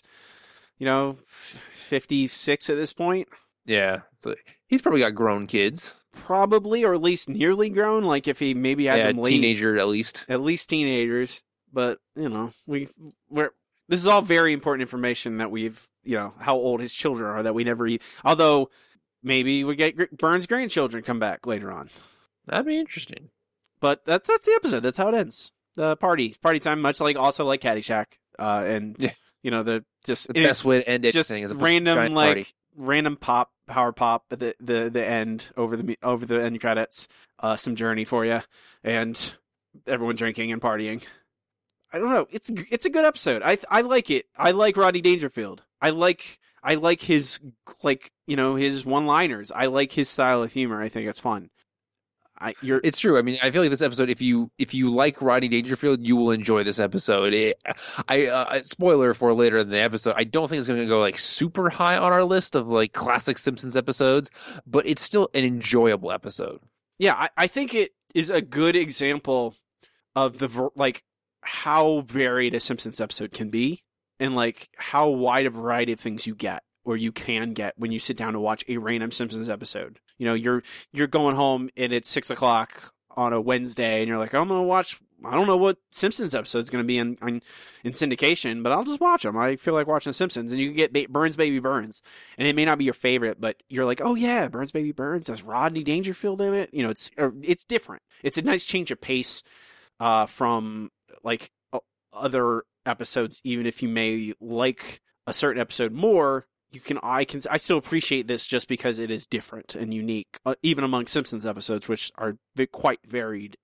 56 at this point. Yeah, so he's probably got grown kids. Probably, or at least nearly grown. Like if he maybe had them late, teenager at least teenagers. But this is all very important information that we've how old his children are that we never. Although maybe we get Burns' grandchildren come back later on. That'd be interesting. But that's the episode. That's how it ends. The party time, much like Caddyshack, and the best way to end just anything is a random power pop at the end over the end credits, some Journey for you, and everyone drinking and partying. I don't know. It's a good episode. I like it. I like Rodney Dangerfield. I like his his one-liners. I like his style of humor. I think it's fun. It's true. I mean, I feel like this episode, if you like Rodney Dangerfield, you will enjoy this episode. Spoiler for later in the episode, I don't think it's going to go super high on our list of classic Simpsons episodes, but it's still an enjoyable episode. Yeah, I think it is a good example of how varied a Simpsons episode can be, and how wide a variety of things you get, or you can get when you sit down to watch a random Simpsons episode. You're going home and it's 6:00 on a Wednesday, and you're like, I'm gonna watch I don't know what Simpsons episode is going to be in syndication, but I'll just watch them. I feel like watching Simpsons, and you can get Burns Baby Burns, and it may not be your favorite, but you're like, oh yeah, Burns Baby Burns, has Rodney Dangerfield in it. You know, it's different. It's a nice change of pace from like other episodes. Even if you may like a certain episode more, I still appreciate this just because it is different and unique, even among Simpsons episodes, which are quite varied.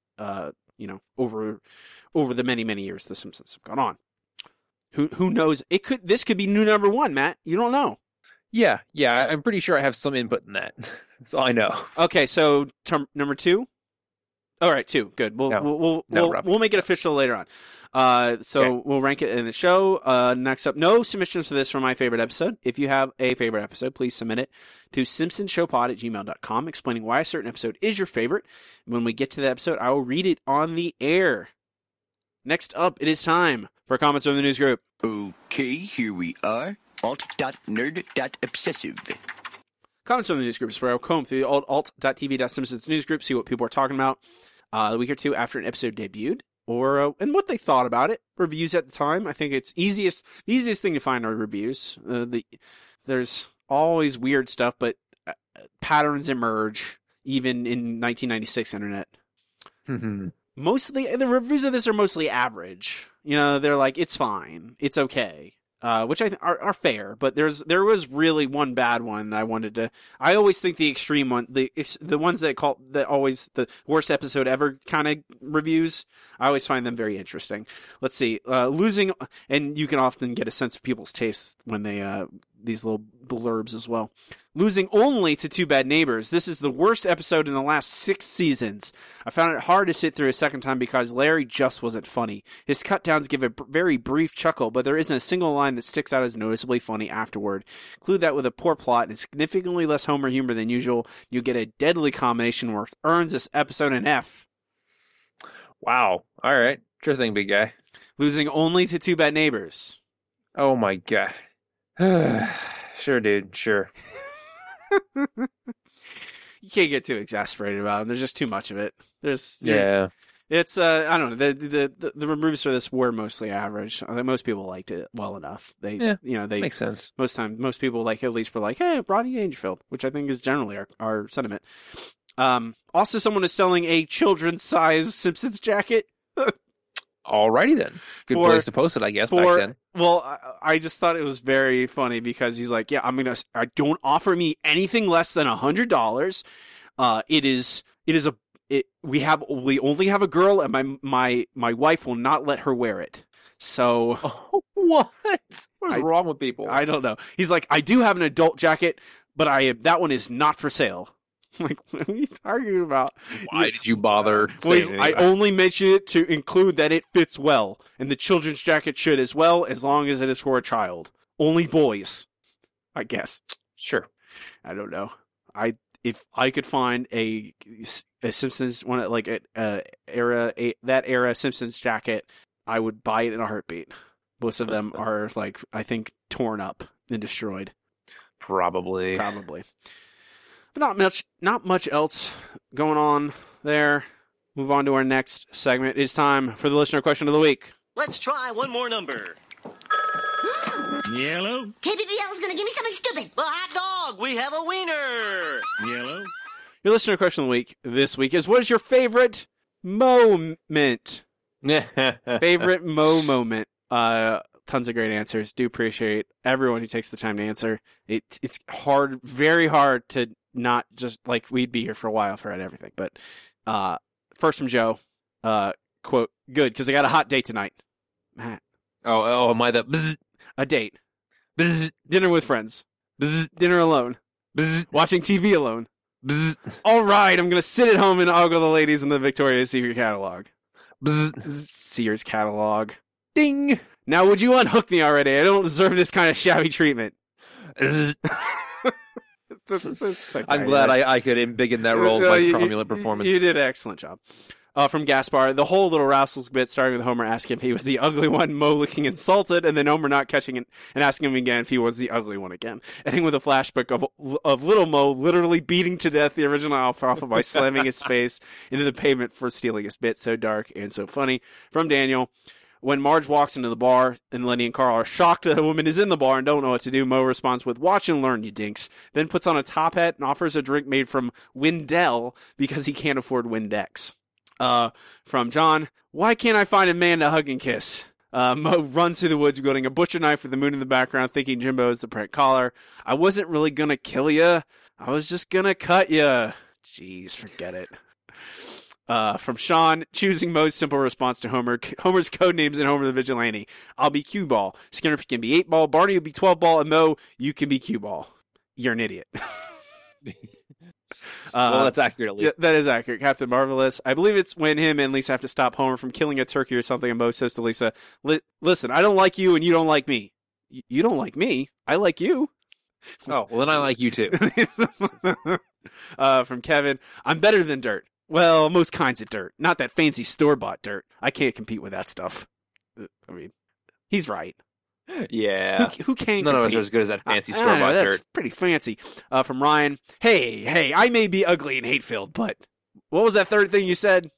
Over the many years the Simpsons have gone on. Who knows? This could be new number one, Matt. You don't know. Yeah, I'm pretty sure I have some input in that. That's all I know. Okay, so number 2. All right, 2. Good. We'll make it official later on. We'll rank it in the show. Next up, no submissions for this for my favorite episode. If you have a favorite episode, please submit it to simpsonshowpod@gmail.com, explaining why a certain episode is your favorite. When we get to the episode, I will read it on the air. Next up, it is time for comments from the news group. Okay, here we are. Alt.nerd.obsessive. Comments from the news group is where I'll comb through the old alt.tv.simpsons news group, see what people are talking about a week or two after an episode debuted, or and what they thought about it. Reviews at the time. I think it's the easiest thing to find are reviews. There's always weird stuff, but patterns emerge even in 1996 internet. Mostly, the reviews of this are mostly average. You know, they're like, it's fine, it's okay. Which are fair, but there was really one bad one that I wanted to. I always think the extreme one, the ones that always the worst episode ever kind of reviews. I always find them very interesting. Let's see, losing, and you can often get a sense of people's tastes when they these little blurbs as well. Losing only to Two Bad Neighbors. This is the worst episode in the last 6 seasons. I found it hard to sit through a second time because Larry just wasn't funny. His cut-downs give a very brief chuckle, but there isn't a single line that sticks out as noticeably funny afterward. Include that with a poor plot and significantly less Homer humor than usual, you get a deadly combination which earns this episode an F. Wow. All right. Sure thing, big guy. Losing only to Two Bad Neighbors. Oh my god. Sure, dude. Sure. You can't get too exasperated about it. There's just too much of it. It's I don't know. The reviews for this were mostly average. I think most people liked it well enough. They makes sense. Most people at least were like, hey, Rodney Dangerfield, which I think is generally our sentiment. Also, someone is selling a children's size Simpsons jacket. Alrighty then. Good place to post it, I guess, back then. Well, I just thought it was very funny because he's like, yeah, don't offer me anything less than $100. We only have a girl, and my wife will not let her wear it. So what is wrong with people? I don't know. He's like, I do have an adult jacket, but that one is not for sale. I'm like, what are you talking about? Why did you bother? I only mention it to include that it fits well, and the children's jacket should as well, as long as it is for a child. Only boys, I guess. Sure. I don't know. If I could find a Simpsons one, like that era Simpsons jacket, I would buy it in a heartbeat. Most of them are like, I think, torn up and destroyed. Probably. But not much else going on there. Move on to our next segment. It's time for the listener question of the week. Let's try one more number. Yellow. KBBL is going to give me something stupid. A hot dog. We have a wiener. Yellow. Your listener question of the week this week is, what is your favorite moment? Favorite moment. Tons of great answers. Do appreciate everyone who takes the time to answer. It's hard, very hard to not just, like, we'd be here for a while for everything. But first from Joe, quote, good, because I got a hot date tonight. Matt. Oh, am I the... Bzz. A date. Bzz. Dinner with friends. Bzz. Dinner alone. Bzz. Watching TV alone. Bzz. All right, I'm going to sit at home and ogle the ladies in the Victoria's Secret catalog. Bzz. Sears catalog. Ding. Now, would you unhook me already? I don't deserve this kind of shabby treatment. It's I'm glad I could embiggen that role with my cromulent performance. You did an excellent job. From Gaspar, the whole Little Rascals bit starting with Homer asking if he was the ugly one, Moe looking insulted, and then Homer not catching it and asking him again if he was the ugly one again. Ending with a flashback of Little Moe literally beating to death the original Alfalfa by slamming his face into the pavement for stealing his bit. So dark and so funny. From Daniel, when Marge walks into the bar and Lenny and Carl are shocked that a woman is in the bar and don't know what to do, Moe responds with, "Watch and learn, you dinks." Then puts on a top hat and offers a drink made from Windell because he can't afford Windex. From John, "Why can't I find a man to hug and kiss?" Moe runs through the woods wielding a butcher knife with the moon in the background, thinking Jimbo is the prank caller. "I wasn't really gonna kill ya. I was just gonna cut ya." Jeez, forget it. From Sean, choosing Moe's simple response to Homer's code names in Homer the Vigilante. "I'll be Cue Ball. Skinner can be 8 Ball. Barney will be 12 Ball. And Moe, you can be Cue Ball. You're an idiot." Well, that's accurate at least. Yeah, that is accurate. Captain Marvelous. I believe it's when him and Lisa have to stop Homer from killing a turkey or something, and Moe says to Lisa, "Listen, I don't like you and you don't like me." You don't like me? I like you. Oh, well then I like you too. From Kevin, "I'm better than dirt. Well, most kinds of dirt. Not that fancy store-bought dirt. I can't compete with that stuff." I mean, he's right. Yeah. Who can None compete? of us are as good as that fancy I don't know, store-bought that's dirt. pretty fancy. From Ryan, hey, I may be ugly and hate-filled, but what was that third thing you said?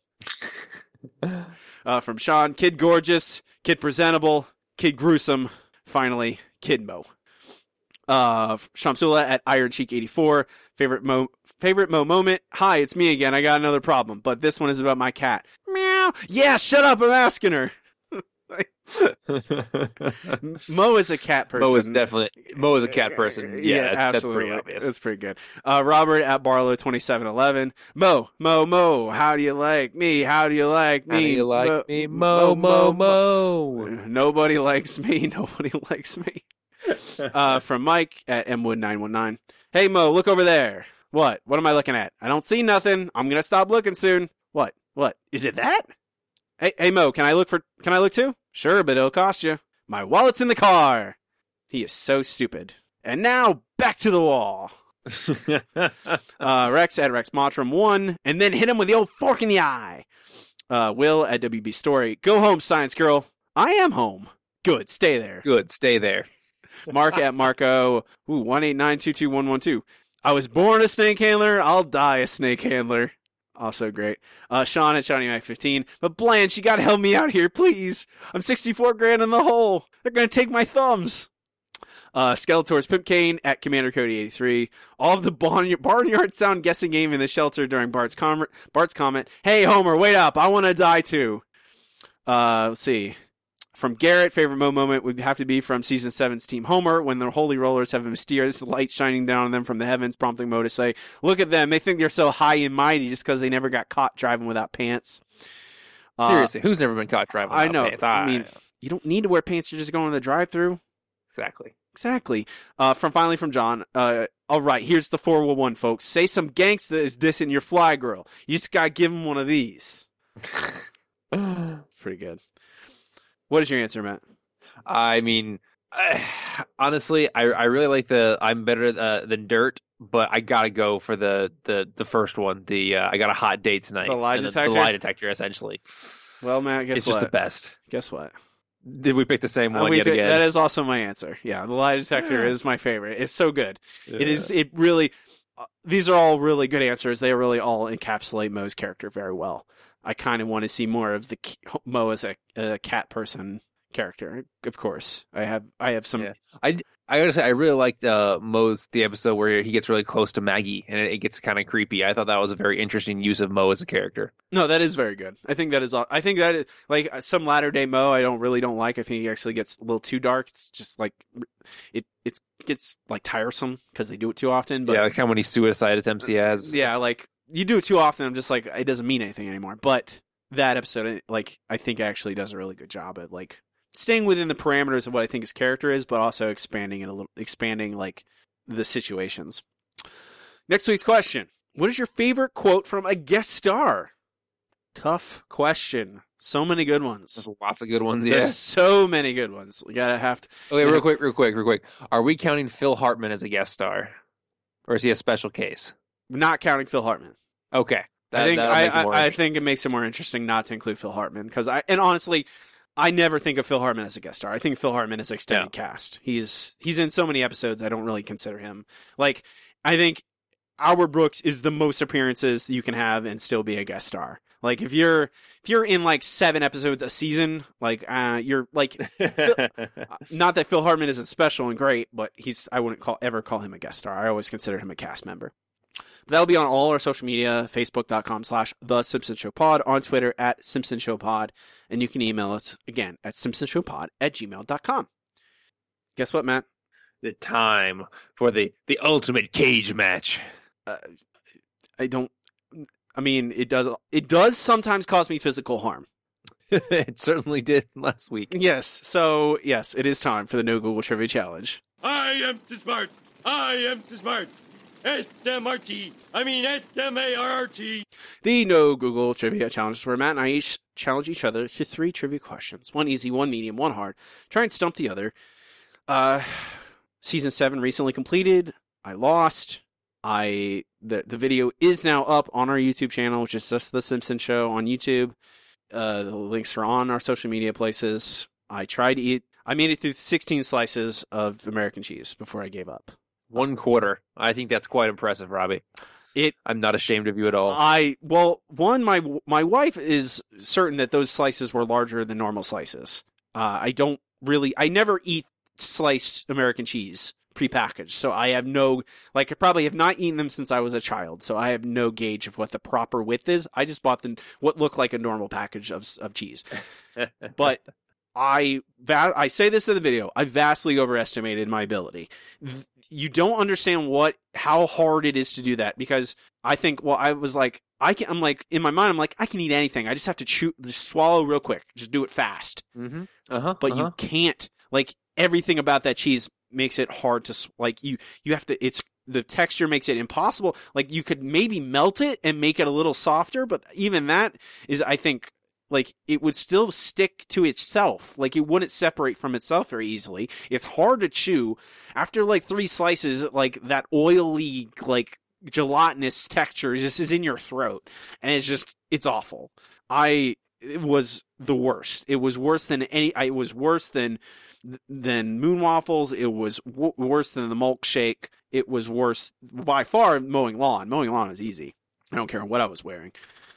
From Sean, "Kid gorgeous, kid presentable, kid gruesome, finally, Kid Moe." Shamsula at Iron Cheek 84, favorite Moe moment. "Hi, it's me again. I got another problem, but this one is about my cat." Meow. "Yeah, shut up. I'm asking her." Moe is a cat person. Moe is a cat person. Yeah, that's pretty absolutely. obvious. That's pretty good. Robert at Barlow 2711. Mo, how do you like me? How do you like me? How do you like me? Mo. Nobody likes me. Nobody likes me. From Mike at Mwood919. "Hey Mo, look over there." What am I looking at? "I don't see nothing. I'm gonna stop looking soon." What? Is it that? Hey Mo, can I look too? "Sure, but it'll cost you." "My wallet's in the car." He is so stupid. And now back to the wall. Rex at Rex Mottram 1, and then hit him with the old fork in the eye. Will at WB Story. "Go home, science girl." "I am home." "Good, stay there." Good, stay there. Mark at Marco 189222112. "I was born a snake handler. I'll die a snake handler." Also great. Sean at Shawnee Mac 15. "But Blanche, you gotta help me out here, please. I'm 64 grand in the hole. They're gonna take my thumbs." Skeletor's Pimp Cane at Commander Cody 83. All of the barnyard sound guessing game in the shelter during Bart's comment. "Hey Homer, wait up. I want to die too." Let's see. From Garrett, favorite Moe moment would have to be from Season 7's Team Homer, when the Holy Rollers have a mysterious light shining down on them from the heavens, prompting Moe to say, "Look at them, they think they're so high and mighty just because they never got caught driving without pants." Seriously, who's never been caught driving without pants? I mean, you don't need to wear pants, you're just going to the drive-thru. Exactly. Finally from John, all right, here's the 411, folks. Say some gangsta is dissing your fly girl. You just gotta give him one of these. Pretty good. What is your answer, Matt? I mean, honestly, I really like the "I'm better than dirt," but I gotta go for the first one. I got a hot date tonight. The lie detector? The lie detector, essentially. Well, Matt, guess it's what? just the best. Guess what? Did we pick the same one yet again? That is also my answer. Yeah, the lie detector is my favorite. It's so good. Yeah. It really. These are all really good answers. They really all encapsulate Moe's character very well. I kind of want to see more of the Moe as a cat person character. Of course, I have some. Yeah. I gotta say, I really liked the episode where he gets really close to Maggie and it gets kind of creepy. I thought that was a very interesting use of Moe as a character. No, that is very good. I think that is like some latter day Moe. I don't like. I think he actually gets a little too dark. It's just like it gets like tiresome because they do it too often. But yeah, like how many suicide attempts he has. Yeah, like you do it too often. I'm just like, it doesn't mean anything anymore. But that episode, like, I think actually does a really good job at like staying within the parameters of what I think his character is, but also expanding like the situations. Next week's question: what is your favorite quote from a guest star? Tough question. So many good ones. There's lots of good ones. Yeah, there's so many good ones. We gotta have to. Okay, real quick. Are we counting Phil Hartman as a guest star, or is he a special case? Not counting Phil Hartman. Okay. I think it makes it more interesting not to include Phil Hartman and honestly, I never think of Phil Hartman as a guest star. I think Phil Hartman is extended cast. He's in so many episodes. I don't really consider him. Like, I think Albert Brooks is the most appearances you can have and still be a guest star. Like, if you're in like 7 episodes a season, like you're like, not that Phil Hartman isn't special and great, but I wouldn't ever call him a guest star. I always consider him a cast member. But that'll be on all our social media, facebook.com/The Simpson Show Pod, on Twitter @Simpson Show Pod, and you can email us again at simpsonshowpod@gmail.com. Guess what, Matt? The time for the ultimate cage match. It does sometimes cause me physical harm. It certainly did last week. Yes, so yes, it is time for the No Google Trivia Challenge. I am too smart. I am too smart. S-M-R-T. I mean S-M-A-R-R-T. The No Google Trivia Challenge is where Matt and I each challenge each other to 3 trivia questions. 1 easy, 1 medium, 1 hard. Try and stump the other. Season 7 recently completed. I lost. The video is now up on our YouTube channel, which is just The Simpson Show on YouTube. The links are on our social media places. I made it through 16 slices of American cheese before I gave up. 1/4. I think that's quite impressive, Robbie. I'm not ashamed of you at all. My wife is certain that those slices were larger than normal slices. I never eat sliced American cheese prepackaged, so I have I probably have not eaten them since I was a child, so I have no gauge of what the proper width is. I just bought what looked like a normal package of cheese. But I say this in the video, I vastly overestimated my ability. You don't understand how hard it is to do that, because I think, I was like, in my mind, I'm like, I can eat anything. I just have to just swallow real quick. Just do it fast. Mm-hmm. But you can't, everything about that cheese makes it hard to, you have to, the texture makes it impossible. You could maybe melt it and make it a little softer, but even that is, I think, it would still stick to itself. It wouldn't separate from itself very easily. It's hard to chew. After 3 slices, that oily, gelatinous texture just is in your throat. And it's awful. It was the worst. It was worse than it was worse than Moon Waffles. It was worse than the Milk Shake. It was worse by far mowing lawn. Mowing lawn was easy. I don't care what I was wearing.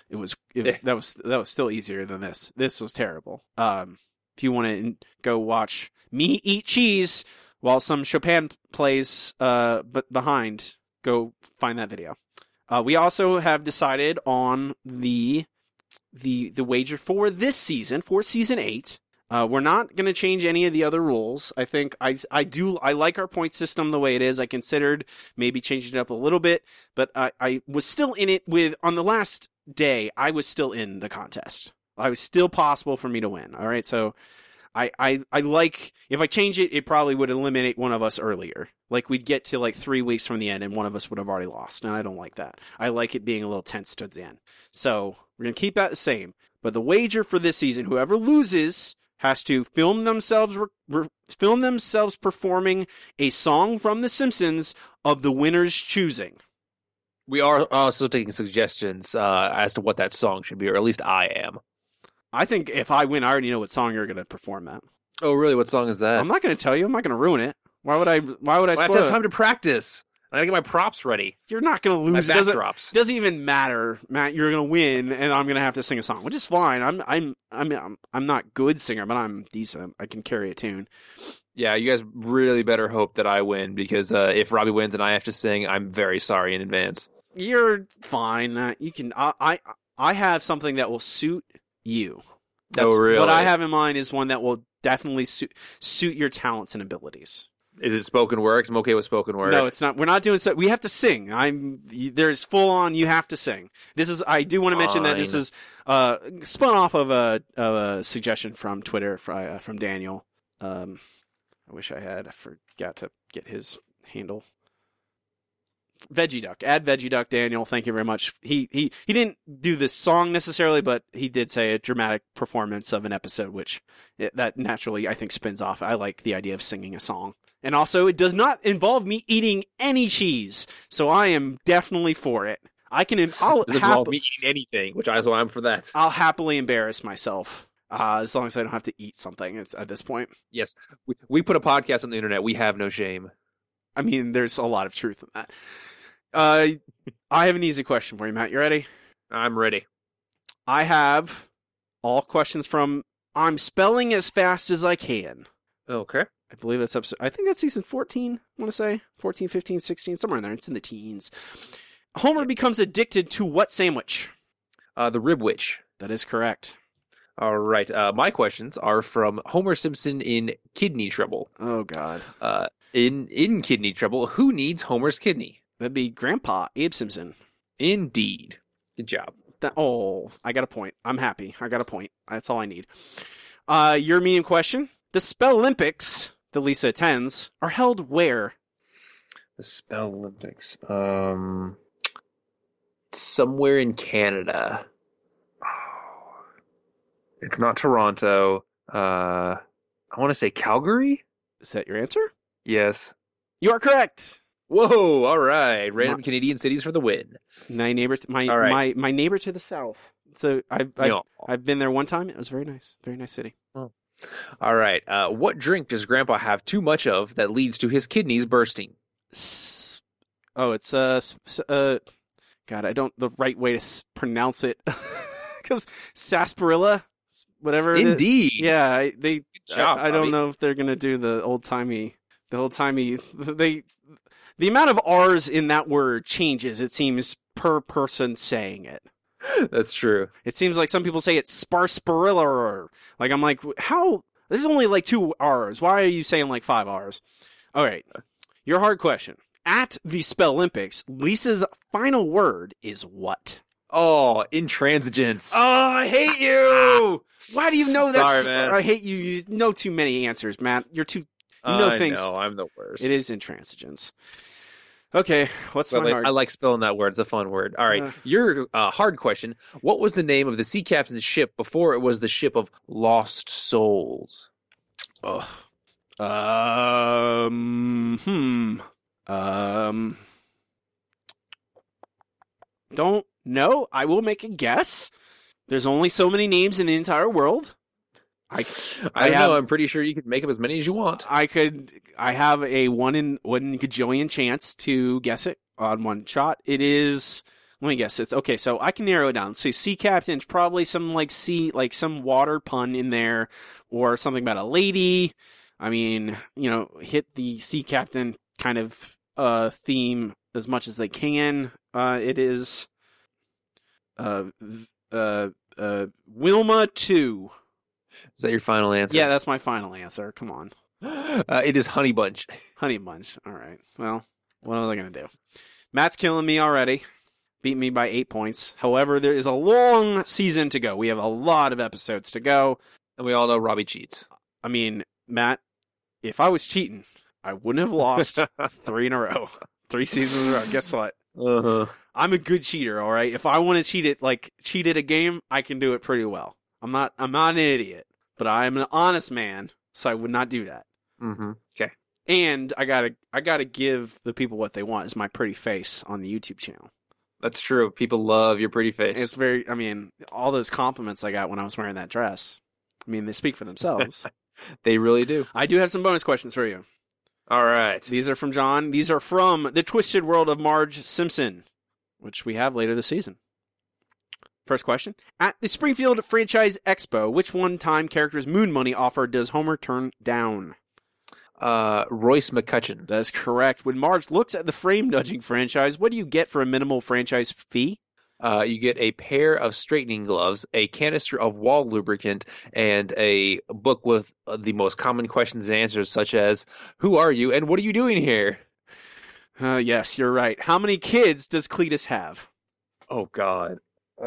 That was still easier than this. This was terrible. If you want to go watch me eat cheese while some Chopin plays but behind, go find that video. We also have decided on the wager for this season, for season 8. We're not going to change any of the other rules. I think I like our point system the way it is. I considered maybe changing it up a little bit, but I was still in it on the last day. I was still in the contest. I was still possible for me to win. All right. So I like, if I change it, it probably would eliminate one of us earlier. We'd get to 3 weeks from the end and one of us would have already lost. And I don't like that. I like it being a little tense towards the end. So we're going to keep that the same. But the wager for this season, whoever loses has to film themselves performing a song from The Simpsons of the winner's choosing. We are also taking suggestions as to what that song should be, or at least I am. I think if I win, I already know what song you're going to perform at. Oh, really? What song is that? I'm not going to tell you. I'm not going to ruin it. Why would I spoil it? I have to have time to practice. I gotta get my props ready. You're not gonna lose. My backdrops. Doesn't even matter, Matt. You're gonna win, and I'm gonna have to sing a song, which is fine. I'm not good singer, but I'm decent. I can carry a tune. Yeah, you guys really better hope that I win, because if Robbie wins and I have to sing, I'm very sorry in advance. You're fine. You can. I have something that will suit you. That's really? What I have in mind is one that will definitely suit your talents and abilities. Is it spoken word? I'm okay with spoken word. No, it's not. We're not doing so. We have to sing. There's full on. You have to sing. This is. I do want to mention that this is spun off of a suggestion from Twitter from Daniel. I wish I forgot to get his handle. Veggie Duck. Add Veggie Duck, Daniel. Thank you very much. He didn't do this song necessarily, but he did say a dramatic performance of an episode, which that naturally I think spins off. I like the idea of singing a song. And also, it does not involve me eating any cheese, so I am definitely for it. I'll Doesn't involve me eating anything, which is why I'm for that. I'll happily embarrass myself as long as I don't have to eat something. It's at this point. Yes, we put a podcast on the internet. We have no shame. I mean, there's a lot of truth in that. I have an easy question for you, Matt. You ready? I'm ready. I have all questions from I'm Spelling as Fast as I Can. Okay. I believe that's episode. I think that's season 14, I want to say. 14, 15, 16, somewhere in there. It's in the teens. Homer becomes addicted to what sandwich? The Rib Witch. That is correct. All right. My questions are from Homer Simpson in Kidney Trouble. Oh, God. In Kidney Trouble, who needs Homer's kidney? That'd be Grandpa Abe Simpson. Indeed. Good job. I got a point. I'm happy. I got a point. That's all I need. Your medium question. The Spellimpics that Lisa attends are held where? The Spellimpics. Somewhere in Canada. It's not Toronto. I want to say Calgary? Is that your answer? Yes. You are correct. Whoa, all right. Random Canadian cities for the win. My neighbor to the south. So I've been there one time. It was very nice. Very nice city. Oh. All right. What drink does Grandpa have too much of that leads to his kidneys bursting? It's God, I don't the right way to pronounce it because sarsaparilla, whatever. Indeed. Yeah, I don't Bobby. know if they're gonna do the old timey. The amount of R's in that word changes. It seems per person saying it. That's true. It seems like some people say it's sparsaparilla, or like I'm like, how? There's only like 2 R's. Why are you saying like 5 R's? All right, your hard question. At the Spellimpics, Lisa's final word is what? Oh, intransigence. Oh, I hate you! Why do you know that? Sorry, man. I hate you. You know too many answers, Matt. You're too. You know things. No, I'm the worst. It is intransigence. Okay, what's my hard? I like spelling that word. It's a fun word. All right, your hard question. What was the name of the sea captain's ship before it was the ship of Lost Souls? Don't know. I will make a guess. There's only so many names in the entire world. I don't know. I'm pretty sure you could make up as many as you want. I have a 1 in gajillion chance to guess it on one shot. It is. Let me guess. It's okay. So I can narrow it down. So sea captain's probably some some water pun in there, or something about a lady. I mean, hit the sea captain kind of theme as much as they can. It is Wilma 2. Is that your final answer? Yeah, that's my final answer. Come on. It is Honey Bunch. Honey Bunch. All right. Well, what am I going to do? Matt's killing me already. Beat me by 8 points. However, there is a long season to go. We have a lot of episodes to go. And we all know Robbie cheats. I mean, Matt, if I was cheating, I wouldn't have lost 3 in a row. 3 seasons in a row. Guess what? Uh-huh. I'm a good cheater, all right? If I want to cheat at a game, I can do it pretty well. I'm not an idiot, but I'm an honest man, so I would not do that. Mm-hmm. Okay. And I gotta give the people what they want, is my pretty face on the YouTube channel. That's true. People love your pretty face. It's all those compliments I got when I was wearing that dress. I mean, they speak for themselves. They really do. I do have some bonus questions for you. All right. These are from John. These are from The Twisted World of Marge Simpson, which we have later this season. First question. At the Springfield Franchise Expo, which one-time character's moon money offer does Homer turn down? Royce McCutcheon. That is correct. When Marge looks at the frame nudging franchise, what do you get for a minimal franchise fee? You get a pair of straightening gloves, a canister of wall lubricant, and a book with the most common questions and answers, such as, who are you and what are you doing here? Yes, you're right. How many kids does Cletus have? Oh, God.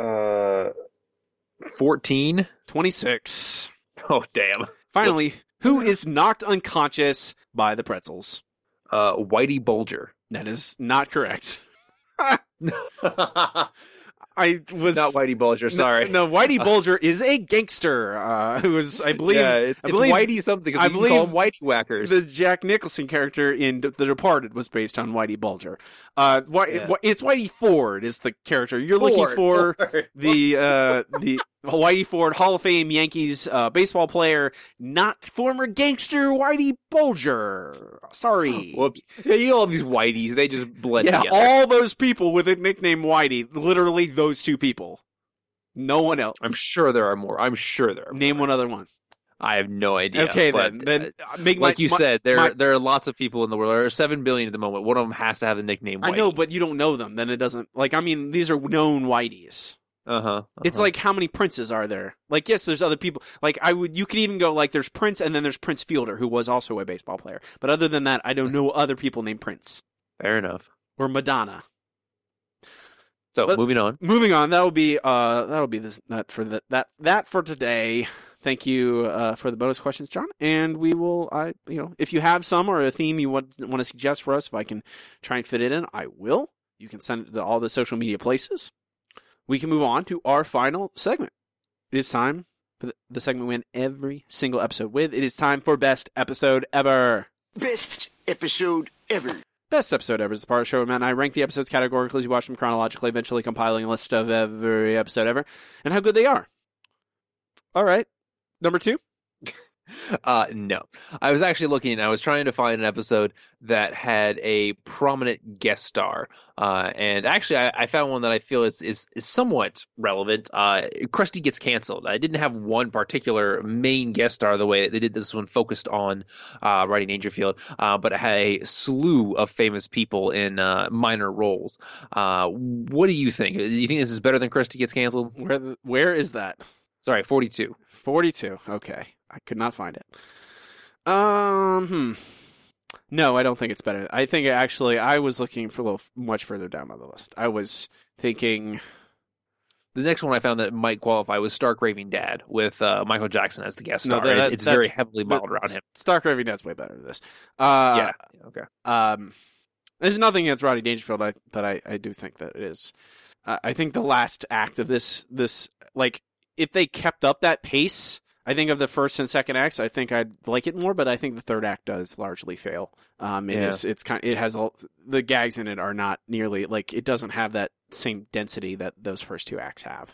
14? 26. Oh, damn. Finally, who is knocked unconscious by the pretzels? Whitey Bulger. That is not correct. I was not Whitey Bulger. Sorry, No, Whitey Bulger is a gangster who was, I believe, it's Whitey something. Because you can call him Whitey Whackers. The Jack Nicholson character in The Departed was based on Whitey Bulger. It's Whitey Ford is the character you're looking for. The Whitey Ford, Hall of Fame Yankees baseball player, not former gangster Whitey Bulger. Sorry. Whoops. Yeah, you know all these Whiteys, they just blend together. All those people with a nickname Whitey, literally those two people. No one else. I'm sure there are more. Name one other one. I have no idea. Okay, but, then like you said, there are lots of people in the world. There are 7 billion at the moment. One of them has to have the nickname Whitey. I know, but you don't know them. Then it doesn't. These are known Whiteys. It's like, how many Princes are there? Like, yes, there's other people. Like, you could even go, like, there's Prince, and then there's Prince Fielder, who was also a baseball player. But other than that, I don't know other people named Prince. Fair enough. Or Madonna. So, moving on. That'll be that for today. Thank you for the bonus questions, John. And we will, if you have some or a theme you want to suggest for us, if I can try and fit it in, I will. You can send it to all the social media places. We can move on to our final segment. It is time for the segment we end every single episode with. It is time for Best Episode Ever. Best Episode Ever. Best Episode Ever is the part of the show where Matt and I rank the episodes categorically as we watch them chronologically, eventually compiling a list of every episode ever and how good they are. All right. Number 2? No. I was actually looking, I was trying to find an episode that had a prominent guest star. And actually, I found one that I feel is somewhat relevant. Krusty Gets Canceled. I didn't have one particular main guest star the way they did this one, focused on Rodney Dangerfield, but it had a slew of famous people in minor roles. What do you think? Do you think this is better than Krusty Gets Canceled? Where is that? Sorry, 42. 42. Okay. I could not find it. No, I don't think it's better. I think I was looking for a little much further down on the list. I was thinking the next one I found that might qualify was Stark Raving Dad with Michael Jackson as the guest star. It's very heavily modeled around him. Stark Raving Dad's way better than this. Yeah. Okay. There's nothing against Rodney Dangerfield, but I do think that it is. I think the last act of this like, if they kept up that pace, I think of the first and second acts, I think I'd like it more, but I think the third act does largely fail. It has the gags in it are not nearly, like, it doesn't have that same density that those first two acts have.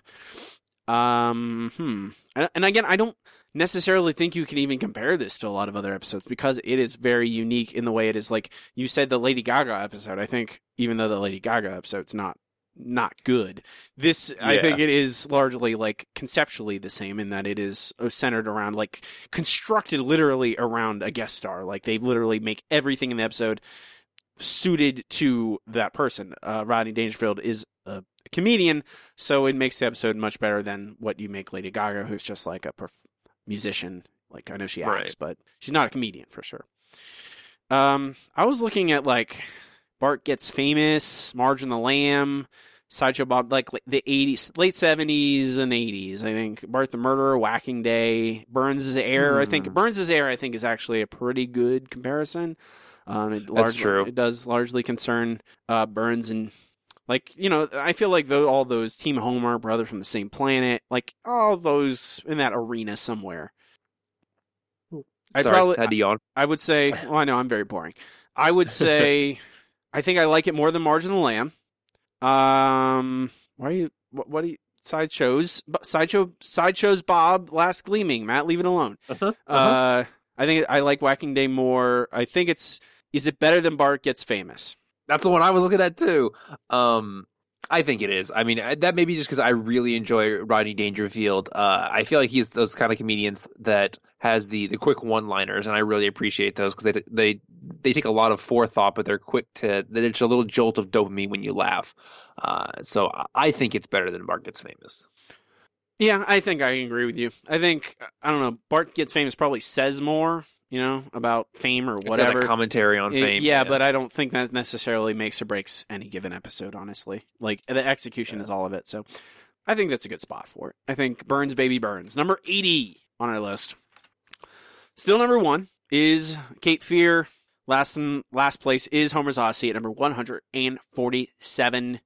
And again, I don't necessarily think you can even compare this to a lot of other episodes because it is very unique in the way it is. Like you said, the Lady Gaga episode, I think even though the Lady Gaga episode's not good, I think it is largely, like, conceptually the same in that it is centered around, like, constructed literally around a guest star. Like, they literally make everything in the episode suited to that person. Rodney Dangerfield is a comedian, so it makes the episode much better than what you make Lady Gaga, who's just like a musician. Like, I know she acts, but she's not a comedian for sure. I was looking at, like, Bart Gets Famous, Marge and the Lamb, Sideshow Bob, like the 80s, late 70s and 80s. I think Bart the Murderer, Whacking Day, Burns' Air. I think Burns' Air, is actually a pretty good comparison. That's true. It does largely concern Burns and, like, I feel like all those Team Homer, Brother from the Same Planet, like all those in that arena somewhere. I would say, well, I know I'm very boring. I would say, I think I like it more than Marge and the Lamb. What are you, Sideshows Bob, Last Gleaming, Matt, leave it alone. I think I like Whacking Day more. I think is it better than Bart Gets Famous? That's the one I was looking at too. I think it is. I mean, that may be just because I really enjoy Rodney Dangerfield. I feel like he's those kind of comedians that has the quick one-liners, and I really appreciate those because they take a lot of forethought, but they're quick to. It's a little jolt of dopamine when you laugh. So I think it's better than Bart Gets Famous. Yeah, I think I agree with you. I think, I don't know, Bart Gets Famous probably says more, about fame or whatever. It's commentary on fame. Yeah, but I don't think that necessarily makes or breaks any given episode, honestly. Like, the execution is all of it, so I think that's a good spot for it. I think Burns, Baby Burns. Number 80 on our list. Still number 1 is Cape Fear. Last place is Homer's Odyssey at number 147.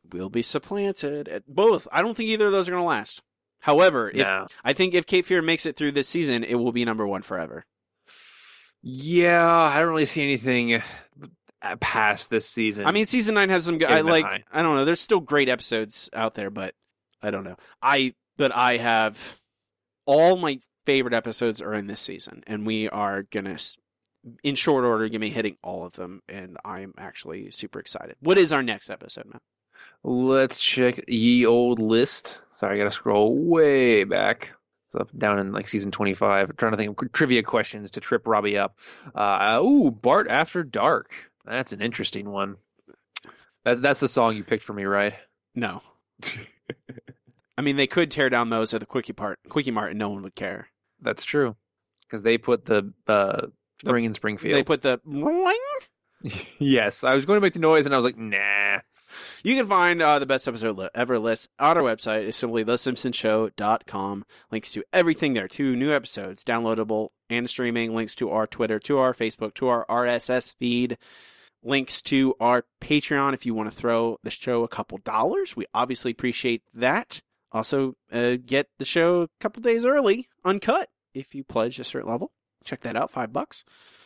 will be supplanted. Both. I don't think either of those are going to last. However, I think if Cape Fear makes it through this season, it will be number one forever. Yeah, I don't really see anything past this season. I mean, season 9 has some good. I don't know. There's still great episodes out there, but I don't know. I have all my favorite episodes are in this season, and we are gonna, in short order, give me hitting all of them, and I'm actually super excited. What is our next episode, Matt? Let's check ye old list. Sorry, I gotta scroll way back. It's up down in like season 25. I'm trying to think of trivia questions to trip Robbie up. Bart After Dark. That's an interesting one. That's the song you picked for me, right? No. I mean, they could tear down those at the Quickie Mart, and no one would care. That's true, because they put the Spring in Springfield. They put the Yes, I was going to make the noise, and I was like, nah. You can find the best episode ever list on our website. It's simply thesimpsonshow.com. Links to everything there. 2 new episodes, downloadable and streaming. Links to our Twitter, to our Facebook, to our RSS feed. Links to our Patreon if you want to throw the show a couple dollars. We obviously appreciate that. Also, get the show a couple days early, uncut, if you pledge a certain level. Check that out, $5.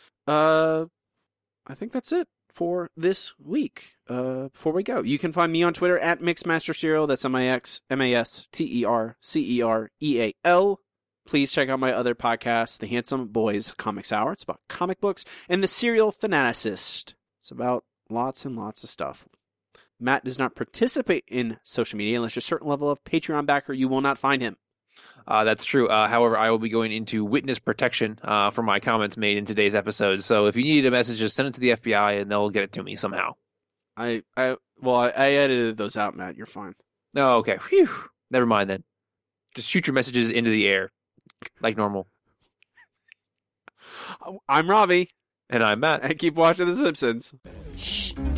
I think that's it for this week. Before we go, you can find me on Twitter at MixmasterCereal. That's MixMasterCereal. Please check out my other podcast, The Handsome Boys Comics Hour. It's about comic books. And The Serial Fanaticist. It's about lots and lots of stuff. Matt does not participate in social media unless you're a certain level of Patreon backer. You will not find him. That's true. However, I will be going into witness protection for my comments made in today's episode. So if you need a message, just send it to the FBI and they'll get it to me somehow. I edited those out, Matt. You're fine. Oh, okay. Phew. Never mind then. Just shoot your messages into the air like normal. I'm Robbie. And I'm Matt. And keep watching The Simpsons. Shh.